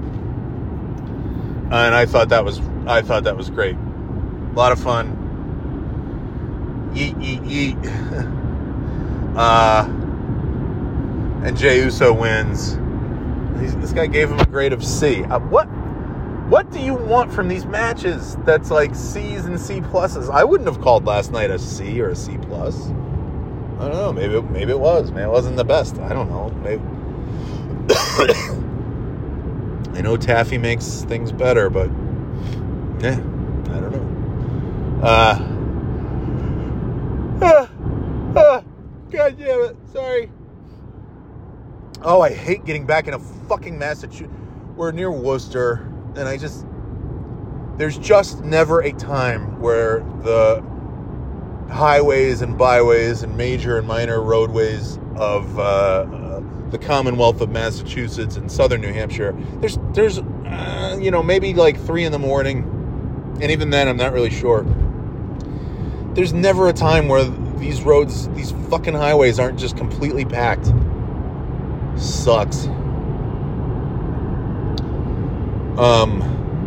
And I thought that was, I thought that was great. A lot of fun. Eat, eat, eat. uh, and Jey Uso wins. He's, this guy gave him a grade of C. Uh, what What do you want from these matches that's like C's and C pluses? I wouldn't have called last night a C or a C plus. I don't know. Maybe maybe it was. Maybe it wasn't the best. I don't know. Maybe. I know Taffy makes things better, but yeah, I don't know. Uh. Ah, ah, God damn it. Sorry. Oh, I hate getting back into fucking Massachusetts. We're near Worcester, and I just... There's just never a time where the highways and byways and major and minor roadways of uh, uh, the Commonwealth of Massachusetts and southern New Hampshire, there's, there's uh, you know, maybe like three in the morning, and even then I'm not really sure. There's never a time where these roads, these fucking highways aren't just completely packed. Sucks. Um.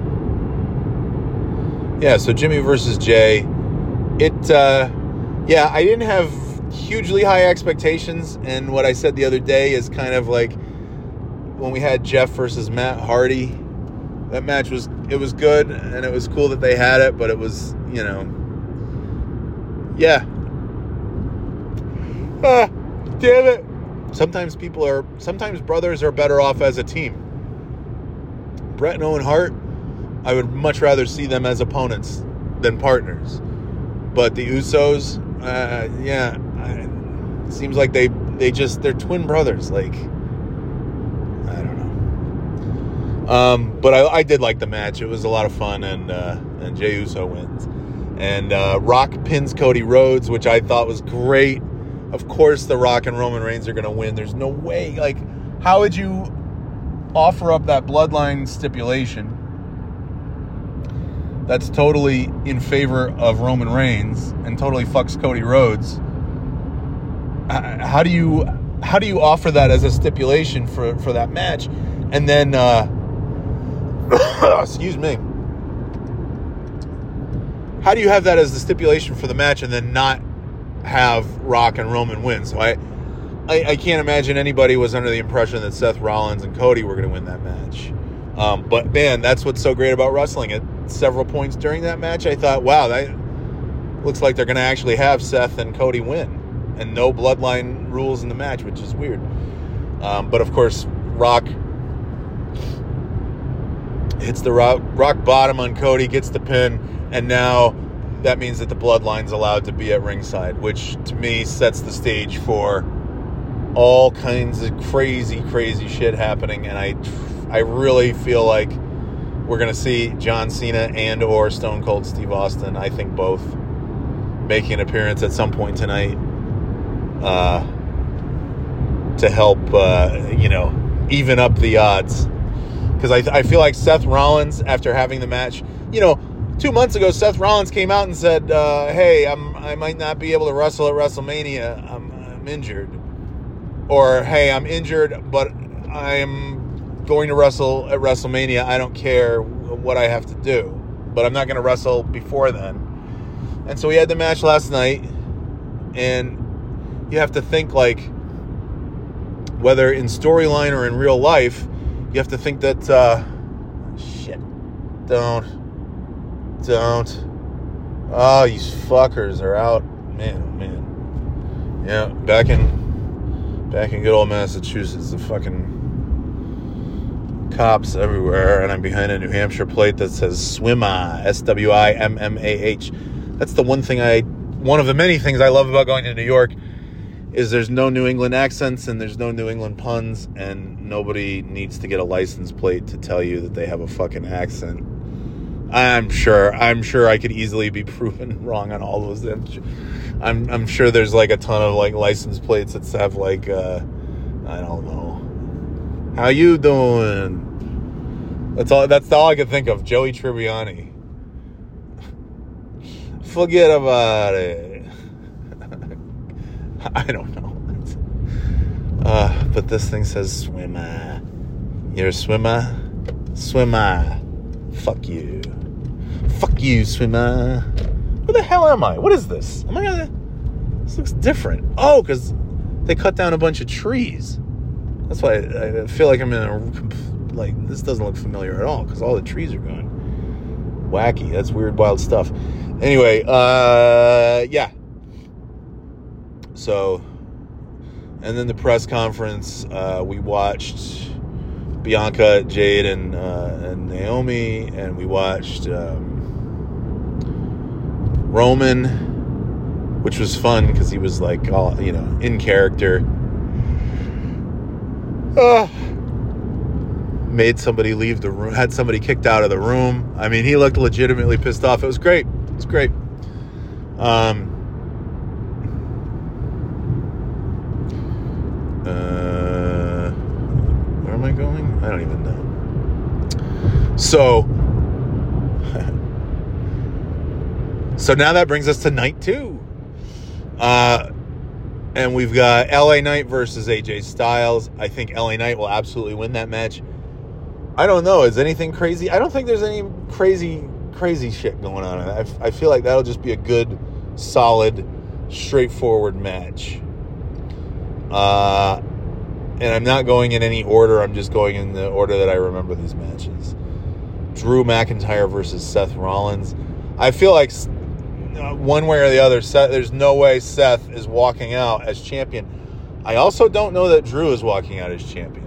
Yeah, so Jimmy versus Jay. It, uh, yeah, I didn't have hugely high expectations, and what I said the other day is kind of like when we had Jeff versus Matt Hardy. That match was, it was good, and it was cool that they had it, but it was, you know, yeah. Ah, damn it. Sometimes people are, sometimes brothers are better off as a team. Bret and Owen Hart, I would much rather see them as opponents than partners. But the Usos, uh, yeah, I, Seems like they they just they're twin brothers. Like, I don't know. Um, but I, I did like the match. It was a lot of fun, and uh, and Jey Uso wins, and uh, Rock pins Cody Rhodes, which I thought was great. Of course, The Rock and Roman Reigns are going to win. There's no way. Like, how would you offer up that bloodline stipulation that's totally in favor of Roman Reigns and totally fucks Cody Rhodes? How do you how do you offer that as a stipulation for, for that match? And then, uh, excuse me, how do you have that as the stipulation for the match and then not have Rock and Roman win? So I, I, I can't imagine anybody was under the impression that Seth Rollins and Cody were going to win that match. Um, but man, that's what's so great about wrestling. At several points during that match, I thought, wow, that looks like they're going to actually have Seth and Cody win, and no bloodline rules in the match, which is weird. Um, but of course, Rock hits the rock, rock bottom on Cody, gets the pin, and now that means that the bloodline's allowed to be at ringside, which to me sets the stage for all kinds of crazy, crazy shit happening. And I, I really feel like we're going to see John Cena and or Stone Cold Steve Austin, I think both, making an appearance at some point tonight uh, to help, uh, you know, even up the odds. Because I, I feel like Seth Rollins, after having the match, you know, two months ago, Seth Rollins came out and said, uh, hey, I'm, I might not be able to wrestle at WrestleMania. I'm, I'm injured. Or, hey, I'm injured, but I'm going to wrestle at WrestleMania. I don't care what I have to do. But I'm not going to wrestle before then. And so we had the match last night. And you have to think, like, whether in storyline or in real life, you have to think that, uh, shit, don't. Don't. Oh, these fuckers are out. Man, oh man. Yeah, back in back in good old Massachusetts, the fucking cops everywhere, and I'm behind a New Hampshire plate that says Swimma, S W I M M A H. That's the one thing I, one of the many things I love about going to New York is there's no New England accents and there's no New England puns, and nobody needs to get a license plate to tell you that they have a fucking accent. I'm sure. I'm sure I could easily be proven wrong on all those. I'm. I'm sure there's like a ton of like license plates that have like, uh, I don't know. How you doing? That's all. That's all I could think of. Joey Tribbiani. Forget about it. I don't know. Uh, but this thing says swimmer. You're a swimmer? Swimmer. Fuck you. Fuck you, swimmer. Who the hell am I? What is this? Am I gonna... This looks different. Oh, because they cut down a bunch of trees. That's why I, I feel like I'm in a... Like, this doesn't look familiar at all, because all the trees are gone. Wacky. That's weird, wild stuff. Anyway, uh, yeah. So, and then the press conference, uh, we watched Bianca, Jade, and uh, and Naomi, and we watched um, Roman, which was fun because he was like all, you know, in character. Uh, made somebody leave the room, had somebody kicked out of the room. I mean, he looked legitimately pissed off. It was great. It was great. Um, uh, where am I going? I don't even know. So, so now that brings us to night two. Uh, and we've got L A Knight versus A J Styles. I think L A Knight will absolutely win that match. I don't know. Is anything crazy? I don't think there's any crazy, crazy shit going on. I, I feel like that'll just be a good, solid, straightforward match. Uh, and I'm not going in any order. I'm just going in the order that I remember these matches. Drew McIntyre versus Seth Rollins. I feel like one way or the other, Seth, there's no way Seth is walking out as champion. I also don't know that Drew is walking out as champion.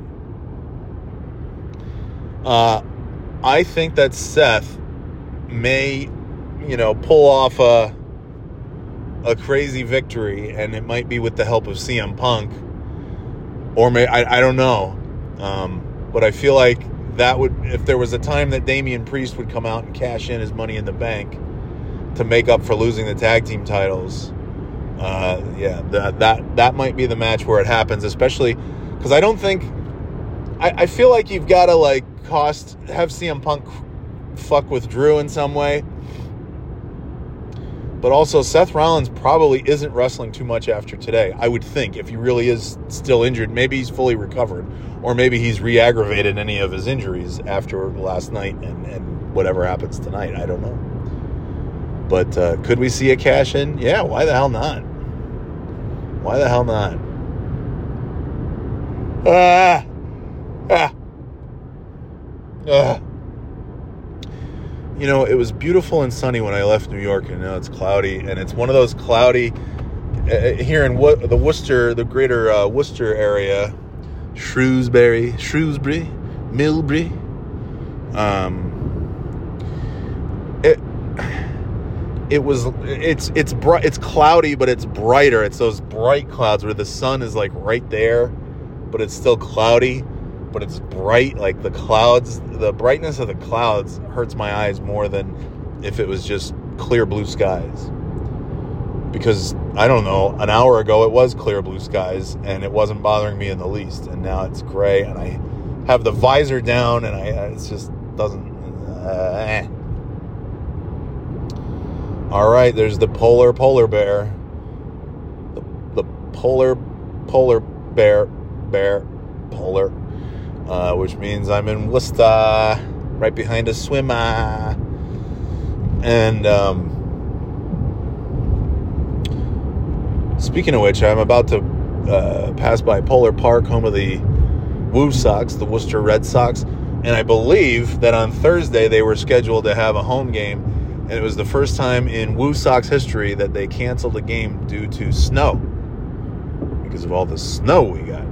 Uh, I think that Seth may, you know, pull off a a crazy victory, and it might be with the help of C M Punk, or may I, I don't know. Um, but I feel like that would, if there was a time that Damian Priest would come out and cash in his Money in the Bank to make up for losing the tag team titles, uh, yeah, that that that might be the match where it happens. Especially because I don't think, I, I feel like you've got to like cost have C M Punk fuck with Drew in some way. But also, Seth Rollins probably isn't wrestling too much after today. I would think, if he really is still injured, maybe he's fully recovered, or maybe he's re-aggravated any of his injuries after last night and, and whatever happens tonight. I don't know. But uh, could we see a cash in? Yeah, why the hell not? Why the hell not? Ah! Ah! Ah! You know, it was beautiful and sunny when I left New York, and now it's cloudy, and it's one of those cloudy, uh, here in Wo- the Worcester, the greater uh, Worcester area, Shrewsbury, Shrewsbury, Millbury, um, it, it was, it's, it's bright, it's cloudy, but it's brighter. It's those bright clouds where the sun is like right there, but it's still cloudy. But it's bright, like the clouds, the brightness of the clouds hurts my eyes more than if it was just clear blue skies. Because, I don't know, an hour ago it was clear blue skies and it wasn't bothering me in the least. And now it's gray and I have the visor down and I it just doesn't... Uh, eh. All right, there's the polar polar bear. The, the polar polar bear, bear, polar... Uh, which means I'm in Worcester, right behind a swimmer. And um, speaking of which, I'm about to uh, pass by Polar Park, home of the Woo Sox, the Worcester Red Sox. And I believe that on Thursday they were scheduled to have a home game. And it was the first time in Woo Sox history that they canceled a game due to snow. Because of all the snow we got.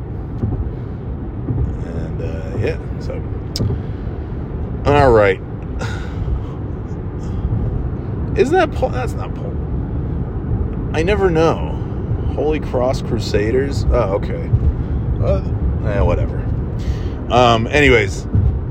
Uh, yeah, so all right. Isn't that Pol- that's not Pol- I never know. Holy Cross Crusaders. Oh, okay. Uh, eh, whatever. Um. Anyways,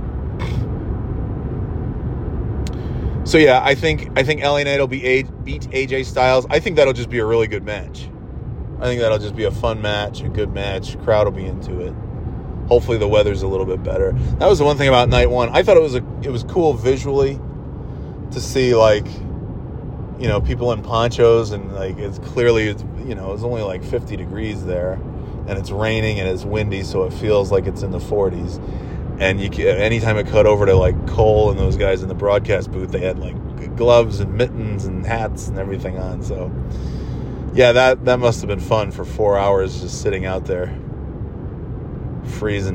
so yeah, I think I think L A Knight will be a- beat A J Styles. I think that'll just be a really good match. I think that'll just be a fun match, a good match. Crowd will be into it. Hopefully the weather's a little bit better. That was the one thing about night one. I thought it was a it was cool visually to see, like, you know, people in ponchos and like it's clearly it's, you know, it's only like fifty degrees there, and it's raining and it's windy, so it feels like it's in the forties. And you anytime it cut over to like Cole and those guys in the broadcast booth, they had like gloves and mittens and hats and everything on. So yeah, that that must have been fun for four hours just sitting out there. Freezing.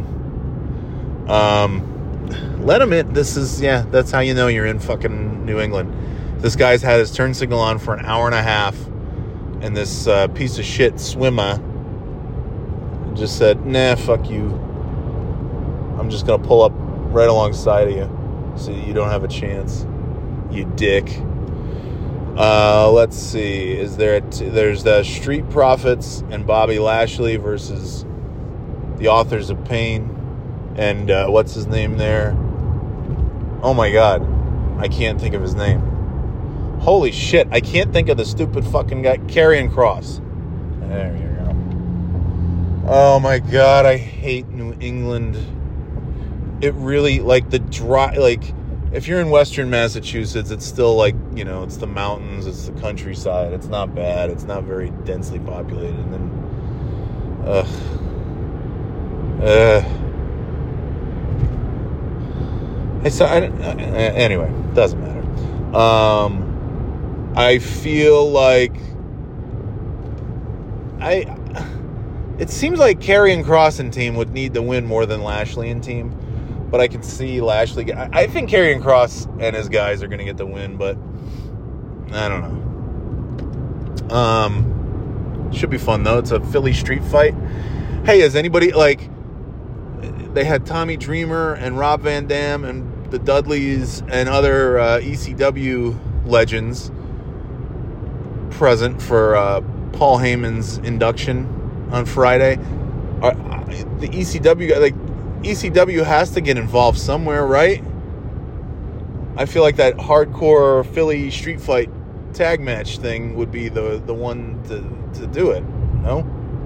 Um, let him in. This is, yeah, that's how you know you're in fucking New England. This guy's had his turn signal on for an hour and a half, and this uh, piece of shit swimmer just said, nah, fuck you. I'm just going to pull up right alongside of you so you don't have a chance, you dick. Uh, let's see. Is there a t- there's the Street Profits and Bobby Lashley versus the Authors of Pain, and uh, what's his name there? Oh my god, I can't think of his name. Holy shit, I can't think of the stupid fucking guy. Karrion Kross. There you go. Oh my god, I hate New England. It really, like, the dry, like, if you're in Western Massachusetts, it's still like, you know, it's the mountains, it's the countryside. It's not bad. It's not very densely populated. And then, ugh. Uh, I saw. I, uh, anyway, doesn't matter. Um, I feel like I. It seems like Karrion Kross and team would need to win more than Lashley and team, but I can see Lashley. I, I think Karrion Kross and his guys are going to get the win, but I don't know. Um, should be fun though. It's a Philly street fight. Hey, is anybody like? They had Tommy Dreamer and Rob Van Dam and the Dudleys and other uh, E C W legends present for uh, Paul Heyman's induction on Friday. Uh, the E C W guy, like E C W has to get involved somewhere, right? I feel like that hardcore Philly street fight tag match thing would be the the one to to do it. No?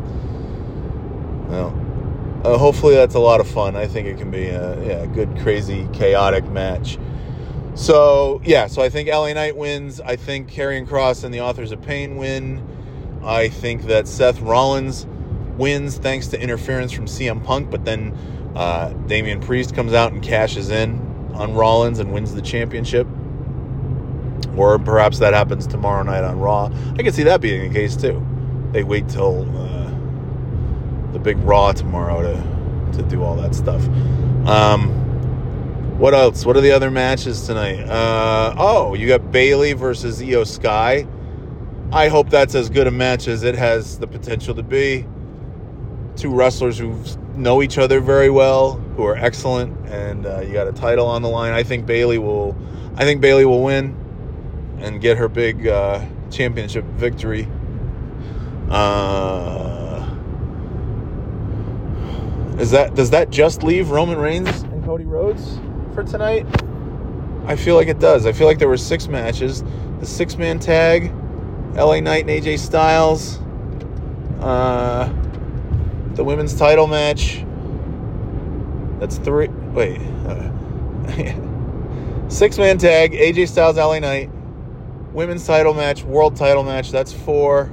Well, uh, hopefully that's a lot of fun. I think it can be a yeah, good, crazy, chaotic match. So, yeah, so I think L A Knight wins. I think Karrion Kross and the Authors of Pain win. I think that Seth Rollins wins thanks to interference from C M Punk, but then uh, Damian Priest comes out and cashes in on Rollins and wins the championship. Or perhaps that happens tomorrow night on Raw. I can see that being the case, too. They wait till uh, the big Raw tomorrow to, to do all that stuff. Um... What else? What are the other matches tonight? Uh, oh, you got Bayley versus Io Sky. I hope that's as good a match as it has the potential to be. Two wrestlers who know each other very well, who are excellent, and uh, you got a title on the line. I think Bayley will. I think Bayley will win and get her big uh, championship victory. Uh, is that does that just leave Roman Reigns and Cody Rhodes for tonight? I feel like it does. I feel like there were six matches. The six-man tag, L A Knight and A J Styles, uh, the women's title match. That's three. Wait. Uh, six-man tag, A J Styles, L A Knight, women's title match, world title match. That's four.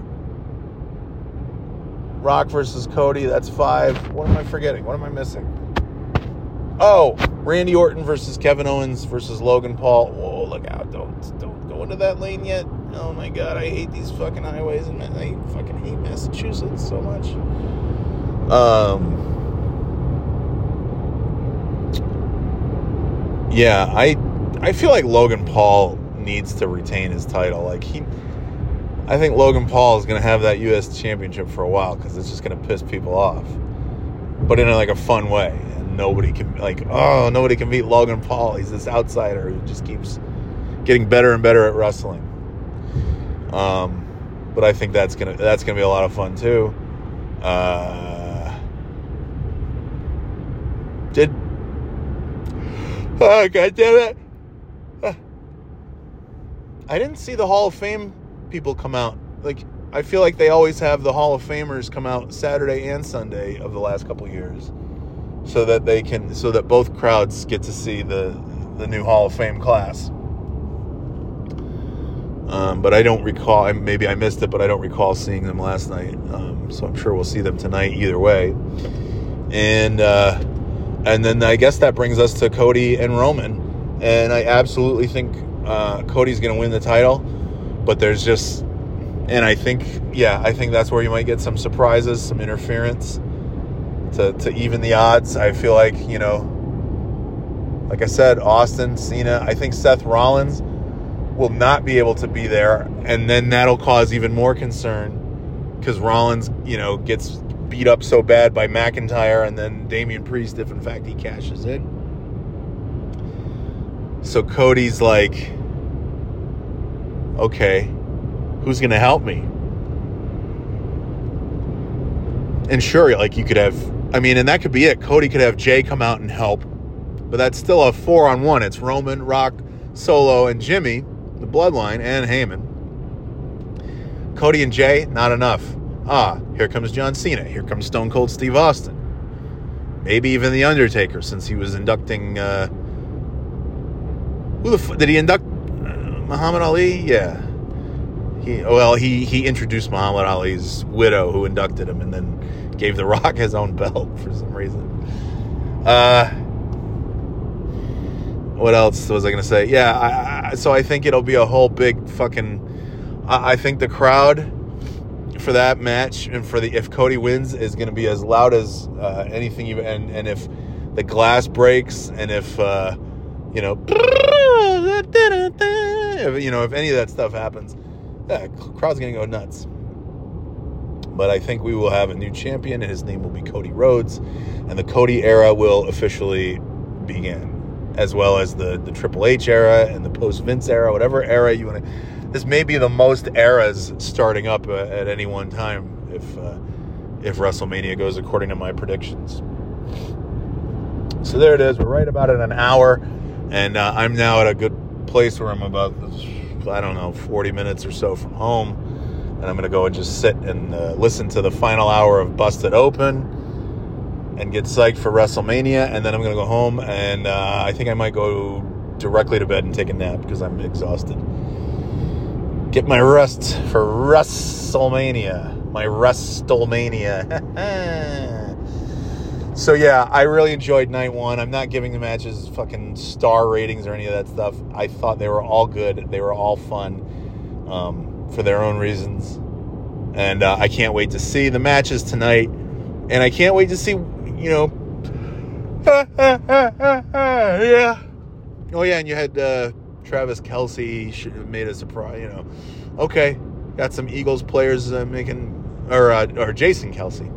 Rock versus Cody. That's five. What am I forgetting? What am I missing? Oh, Randy Orton versus Kevin Owens versus Logan Paul. Whoa, look out. Don't don't go into that lane yet. Oh, my God. I hate these fucking highways. And I fucking hate Massachusetts so much. Um. Yeah, I I feel like Logan Paul needs to retain his title. Like, he... I think Logan Paul is going to have that U S championship for a while because it's just going to piss people off. But in a, like a fun way. Nobody can, like, oh, nobody can beat Logan Paul. He's this outsider who just keeps getting better and better at wrestling. Um, but I think that's gonna that's gonna be a lot of fun too. Uh, did oh god damn it! Uh, I didn't see the Hall of Fame people come out. Like, I feel like they always have the Hall of Famers come out Saturday and Sunday of the last couple years. So that they can, so that both crowds get to see the the new Hall of Fame class. Um, but I don't recall. Maybe I missed it, but I don't recall seeing them last night. Um, so I'm sure we'll see them tonight either way. And uh, and then I guess that brings us to Cody and Roman. And I absolutely think uh, Cody's going to win the title. But there's just, and I think, yeah, I think that's where you might get some surprises, some interference. To, to even the odds. I feel like, you know, like I said, Austin, Cena, I think Seth Rollins will not be able to be there, and then that'll cause even more concern because Rollins, you know, gets beat up so bad by McIntyre and then Damian Priest if in fact he cashes in. So Cody's like, okay, who's going to help me? And sure, like, you could have, I mean, and that could be it. Cody could have Jay come out and help, but that's still a four on one. It's Roman, Rock, Solo, and Jimmy, the Bloodline, and Heyman. Cody and Jay, not enough. Ah, here comes John Cena. Here comes Stone Cold Steve Austin. Maybe even The Undertaker, since he was inducting, uh, who the f- did he induct? Uh, Muhammad Ali? Yeah. He, well, he, he introduced Muhammad Ali's widow who inducted him and then gave The Rock his own belt for some reason. Uh, what else was I going to say? Yeah, I, I, so I think it'll be a whole big fucking... I, I think the crowd for that match and for the if Cody wins is going to be as loud as uh, anything. You, and, and if the glass breaks and if, uh, you know... If, you know, if any of that stuff happens... Yeah, crowd's going to go nuts. But I think we will have a new champion, and his name will be Cody Rhodes. And the Cody era will officially begin, as well as the, the Triple H era and the post-Vince era, whatever era you want to... this may be the most eras starting up uh, at any one time if uh, if WrestleMania goes according to my predictions. So there it is. We're right about at an hour, and uh, I'm now at a good place where I'm about, I don't know, forty minutes or so from home, and I'm going to go and just sit and uh, listen to the final hour of Busted Open and get psyched for WrestleMania, and then I'm going to go home, and uh, I think I might go directly to bed and take a nap because I'm exhausted. Get my rest for WrestleMania. My WrestleMania. So yeah, I really enjoyed night one. I'm not giving the matches fucking star ratings or any of that stuff. I thought they were all good. They were all fun um, for their own reasons. And uh, I can't wait to see the matches tonight. And I can't wait to see, you know, yeah. Oh yeah, and you had uh, Travis Kelce made a surprise, you know. Okay, got some Eagles players uh, making, or uh, or Jason Kelce.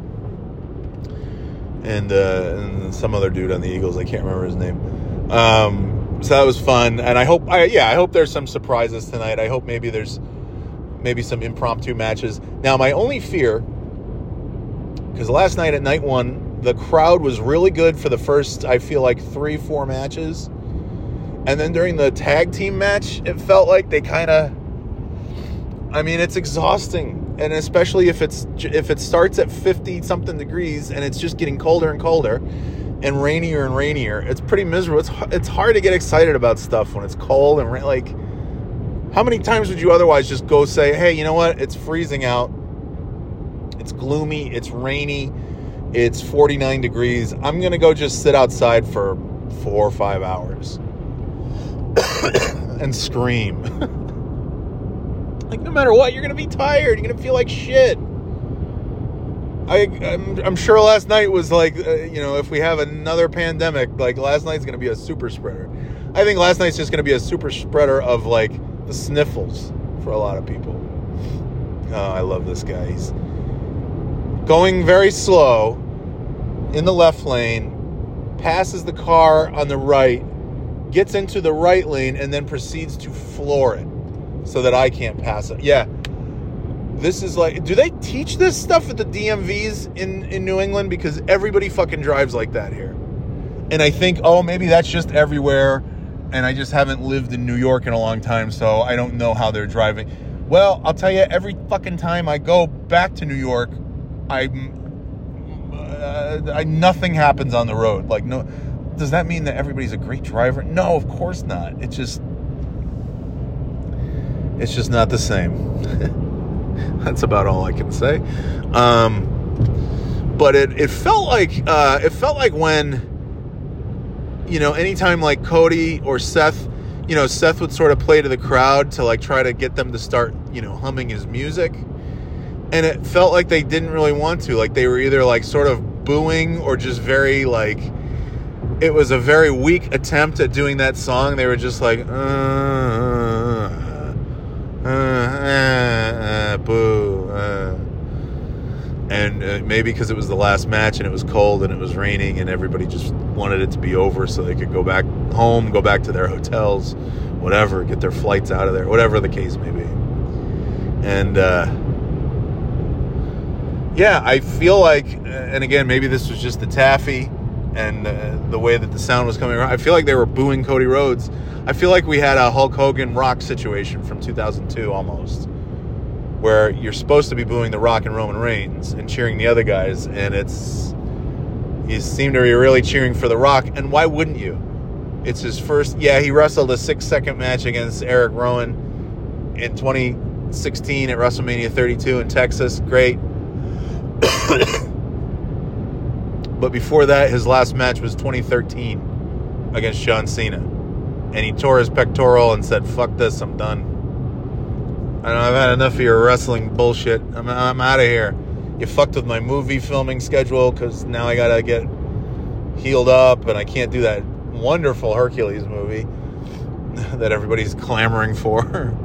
And, uh, and some other dude on the Eagles, I can't remember his name. Um, so that was fun, and I hope, I, yeah, I hope there's some surprises tonight. I hope maybe there's maybe some impromptu matches. Now, my only fear, because last night at night one, the crowd was really good for the first, I feel like three, four matches, and then during the tag team match, it felt like they kind of, I mean, it's exhausting. And especially if it's if it starts at fifty something degrees and it's just getting colder and colder and rainier and rainier, it's pretty miserable. It's it's hard to get excited about stuff when it's cold and like. How many times would you otherwise just go say, "Hey, you know what? It's freezing out. It's gloomy. It's rainy. It's forty-nine degrees. I'm gonna go just sit outside for four or five hours and scream." Like, no matter what, you're going to be tired. You're going to feel like shit. I, I'm, I'm sure last night was like, uh, you know, if we have another pandemic, like last night's going to be a super spreader. I think last night's just going to be a super spreader of like the sniffles for a lot of people. Oh, I love this guy. He's going very slow in the left lane, passes the car on the right, gets into the right lane, and then proceeds to floor it so that I can't pass it. Yeah. This is like, do they teach this stuff at the D M Vs in, in New England? Because everybody fucking drives like that here. And I think, oh, maybe that's just everywhere. And I just haven't lived in New York in a long time, so I don't know how they're driving. Well, I'll tell you, every fucking time I go back to New York, I, uh, I nothing happens on the road. Like, no, does that mean that everybody's a great driver? No, of course not. It's just, it's just not the same. That's about all I can say. Um, but it, it felt like uh, it felt like when, you know, anytime like Cody or Seth, you know, Seth would sort of play to the crowd to like try to get them to start, you know, humming his music. And it felt like they didn't really want to. Like they were either like sort of booing or just very like, it was a very weak attempt at doing that song. They were just like, uh, uh, uh, uh, boo, uh. And uh, maybe because it was the last match and it was cold and it was raining and everybody just wanted it to be over so they could go back home, go back to their hotels, whatever, get their flights out of there, whatever the case may be. And, uh, yeah, I feel like, and again, maybe this was just the taffy and uh, the way that the sound was coming around. I feel like they were booing Cody Rhodes. I feel like we had a Hulk Hogan Rock situation from two thousand two almost, where you're supposed to be booing The Rock and Roman Reigns and cheering the other guys, and it's, you seem to be really cheering for The Rock, and why wouldn't you? It's his first, yeah, he wrestled a six-second match against Eric Rowan in twenty sixteen at WrestleMania thirty-two in Texas, great. But before that, his last match was twenty thirteen against John Cena, and he tore his pectoral and said, fuck this, I'm done. I know I've had enough of your wrestling bullshit. I'm, I'm out of here. You fucked with my movie filming schedule because now I gotta get healed up and I can't do that wonderful Hercules movie that everybody's clamoring for.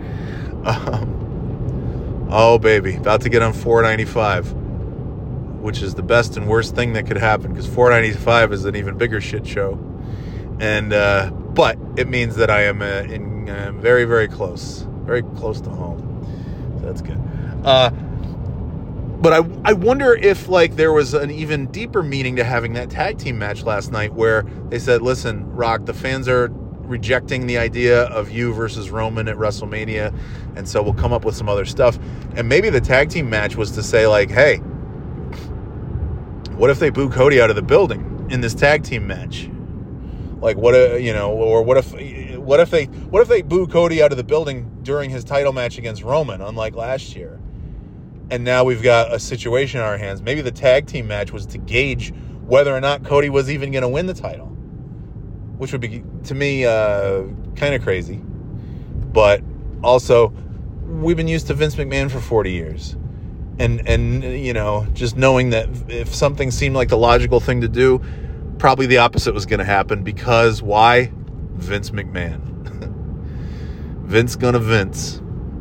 um, oh baby, about to get on four ninety-five, which is the best and worst thing that could happen because four ninety-five is an even bigger shit show. And uh, but it means that I am uh, in uh, very very close. very close to home. So that's good. Uh, but I I wonder if like there was an even deeper meaning to having that tag team match last night, where they said, "Listen, Rock, the fans are rejecting the idea of you versus Roman at WrestleMania, and so we'll come up with some other stuff." And maybe the tag team match was to say like, "Hey, what if they boo Cody out of the building in this tag team match? Like, what a, you know, or what if what if they what if they boo Cody out of the building during his title match against Roman, unlike last year?" And now we've got a situation in our hands. Maybe the tag team match was to gauge whether or not Cody was even going to win the title, which would be, to me, uh, kind of crazy. But also, we've been used to Vince McMahon for forty years. And, and you know, just knowing that if something seemed like the logical thing to do, probably the opposite was going to happen. Because why? Vince McMahon. Vince gonna Vince.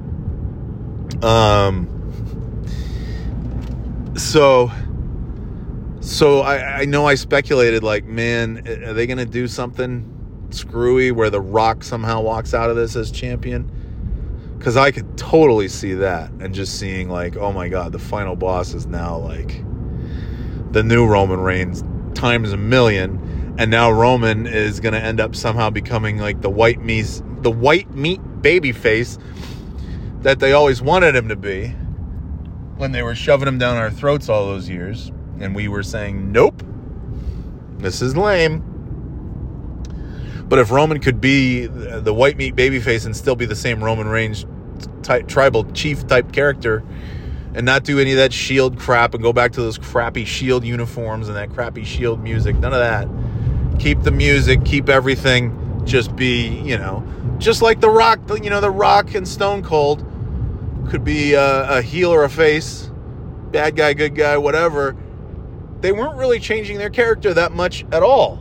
Um... So, so I, I know I speculated, like, man, are they going to do something screwy where The Rock somehow walks out of this as champion? Because I could totally see that, and just seeing, like, oh my God, the final boss is now, like, the new Roman Reigns times a million, and now Roman is going to end up somehow becoming, like, the white meat, the white meat babyface that they always wanted him to be, when they were shoving him down our throats all those years, and we were saying, nope, this is lame. But if Roman could be the white meat babyface and still be the same Roman Reigns type, tribal chief type character, and not do any of that Shield crap and go back to those crappy Shield uniforms and that crappy Shield music, none of that. Keep the music, keep everything, just be, you know, just like The Rock, you know, The Rock and Stone Cold could be a, a heel or a face, bad guy, good guy, whatever. They weren't really changing their character that much at all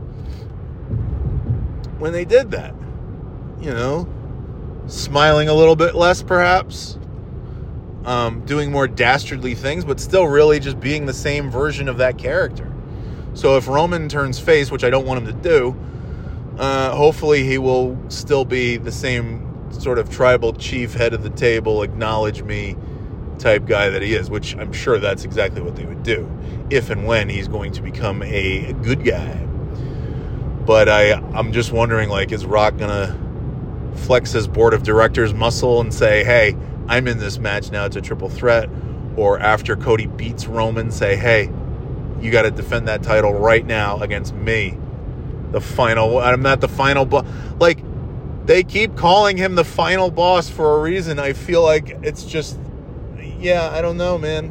when they did that. You know, smiling a little bit less, perhaps, um, doing more dastardly things, but still really just being the same version of that character. So if Roman turns face, which I don't want him to do, uh, hopefully he will still be the same sort of tribal chief, head of the table, acknowledge me type guy that he is, which I'm sure that's exactly what they would do if and when he's going to become a good guy. But I, I'm just wondering, like, is Rock gonna flex his board of directors muscle and say, hey, I'm in this match now, it's a triple threat, or after Cody beats Roman, say, hey, you got to defend that title right now against me, the final, I'm not the final boss. Like, they keep calling him the final boss for a reason. I feel like it's just, yeah, I don't know, man.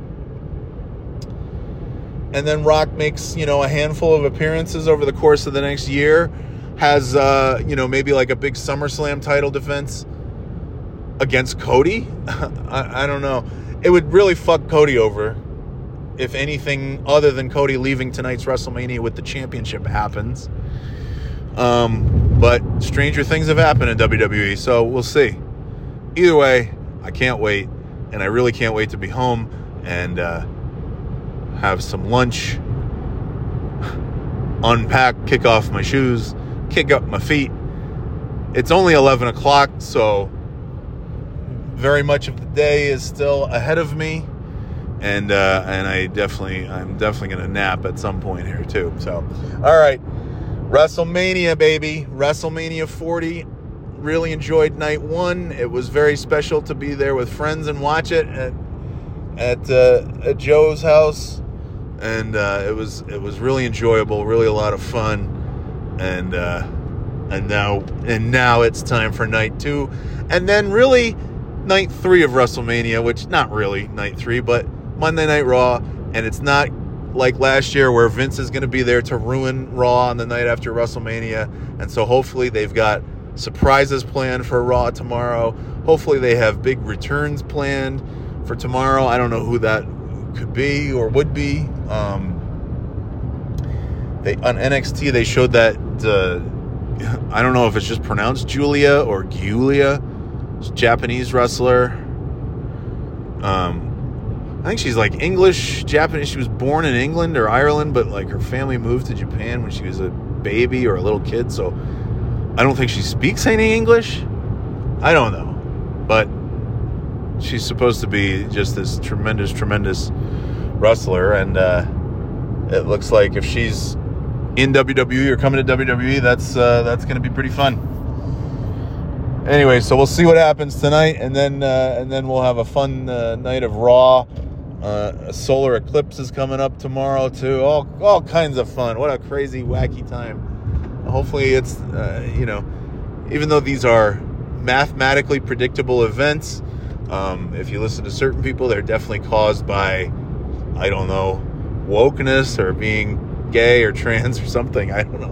And then Rock makes, you know, a handful of appearances over the course of the next year, has, uh, you know, maybe like a big SummerSlam title defense against Cody. I, I don't know. It would really fuck Cody over if anything other than Cody leaving tonight's WrestleMania with the championship happens. Um, but stranger things have happened in W W E, so we'll see. Either way, I can't wait, and I really can't wait to be home and uh, have some lunch, unpack, kick off my shoes, kick up my feet. It's only eleven o'clock, so very much of the day is still ahead of me, and uh, and I definitely, I'm definitely gonna nap at some point here too. So, all right. WrestleMania, baby. WrestleMania forty. Really enjoyed night one. It was very special to be there with friends and watch it at at, uh, at Joe's house, and uh, it was it was really enjoyable, really a lot of fun, and uh, and now and now it's time for night two, and then really night three of WrestleMania, which not really night three, but Monday Night Raw, and it's not like last year where Vince is going to be there to ruin Raw on the night after WrestleMania. And so hopefully they've got surprises planned for Raw tomorrow. Hopefully they have big returns planned for tomorrow. I don't know who that could be or would be. Um, they on N X T, they showed that, uh, I don't know if it's just pronounced Julia or Giulia, Japanese wrestler. Um, I think she's like English, Japanese. She was born in England or Ireland, but like her family moved to Japan when she was a baby or a little kid. So I don't think she speaks any English. I don't know. but she's supposed to be just this tremendous, tremendous wrestler, and uh, it looks like if she's in W W E or coming to W W E, that's uh, that's going to be pretty fun. Anyway, so we'll see what happens tonight, and then uh, and then we'll have a fun uh, night of Raw. Uh, a solar eclipse is coming up tomorrow too. All all kinds of fun. What a crazy, wacky time. Hopefully, it's uh, you know, even though these are mathematically predictable events, um, if you listen to certain people, they're definitely caused by, I don't know, wokeness or being gay or trans or something. I don't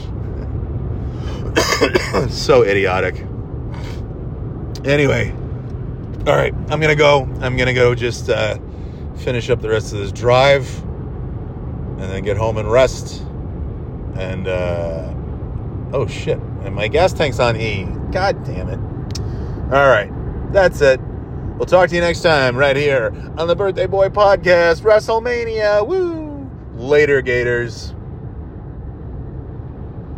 know. So idiotic. Anyway, all right, I'm gonna go. I'm gonna go just uh, finish up the rest of this drive, and then get home and rest. And uh, oh shit! And my gas tank's on E. God damn it! All right, that's it. We'll talk to you next time right here on the Birthday Boy Podcast, WrestleMania. Woo! Later, Gators.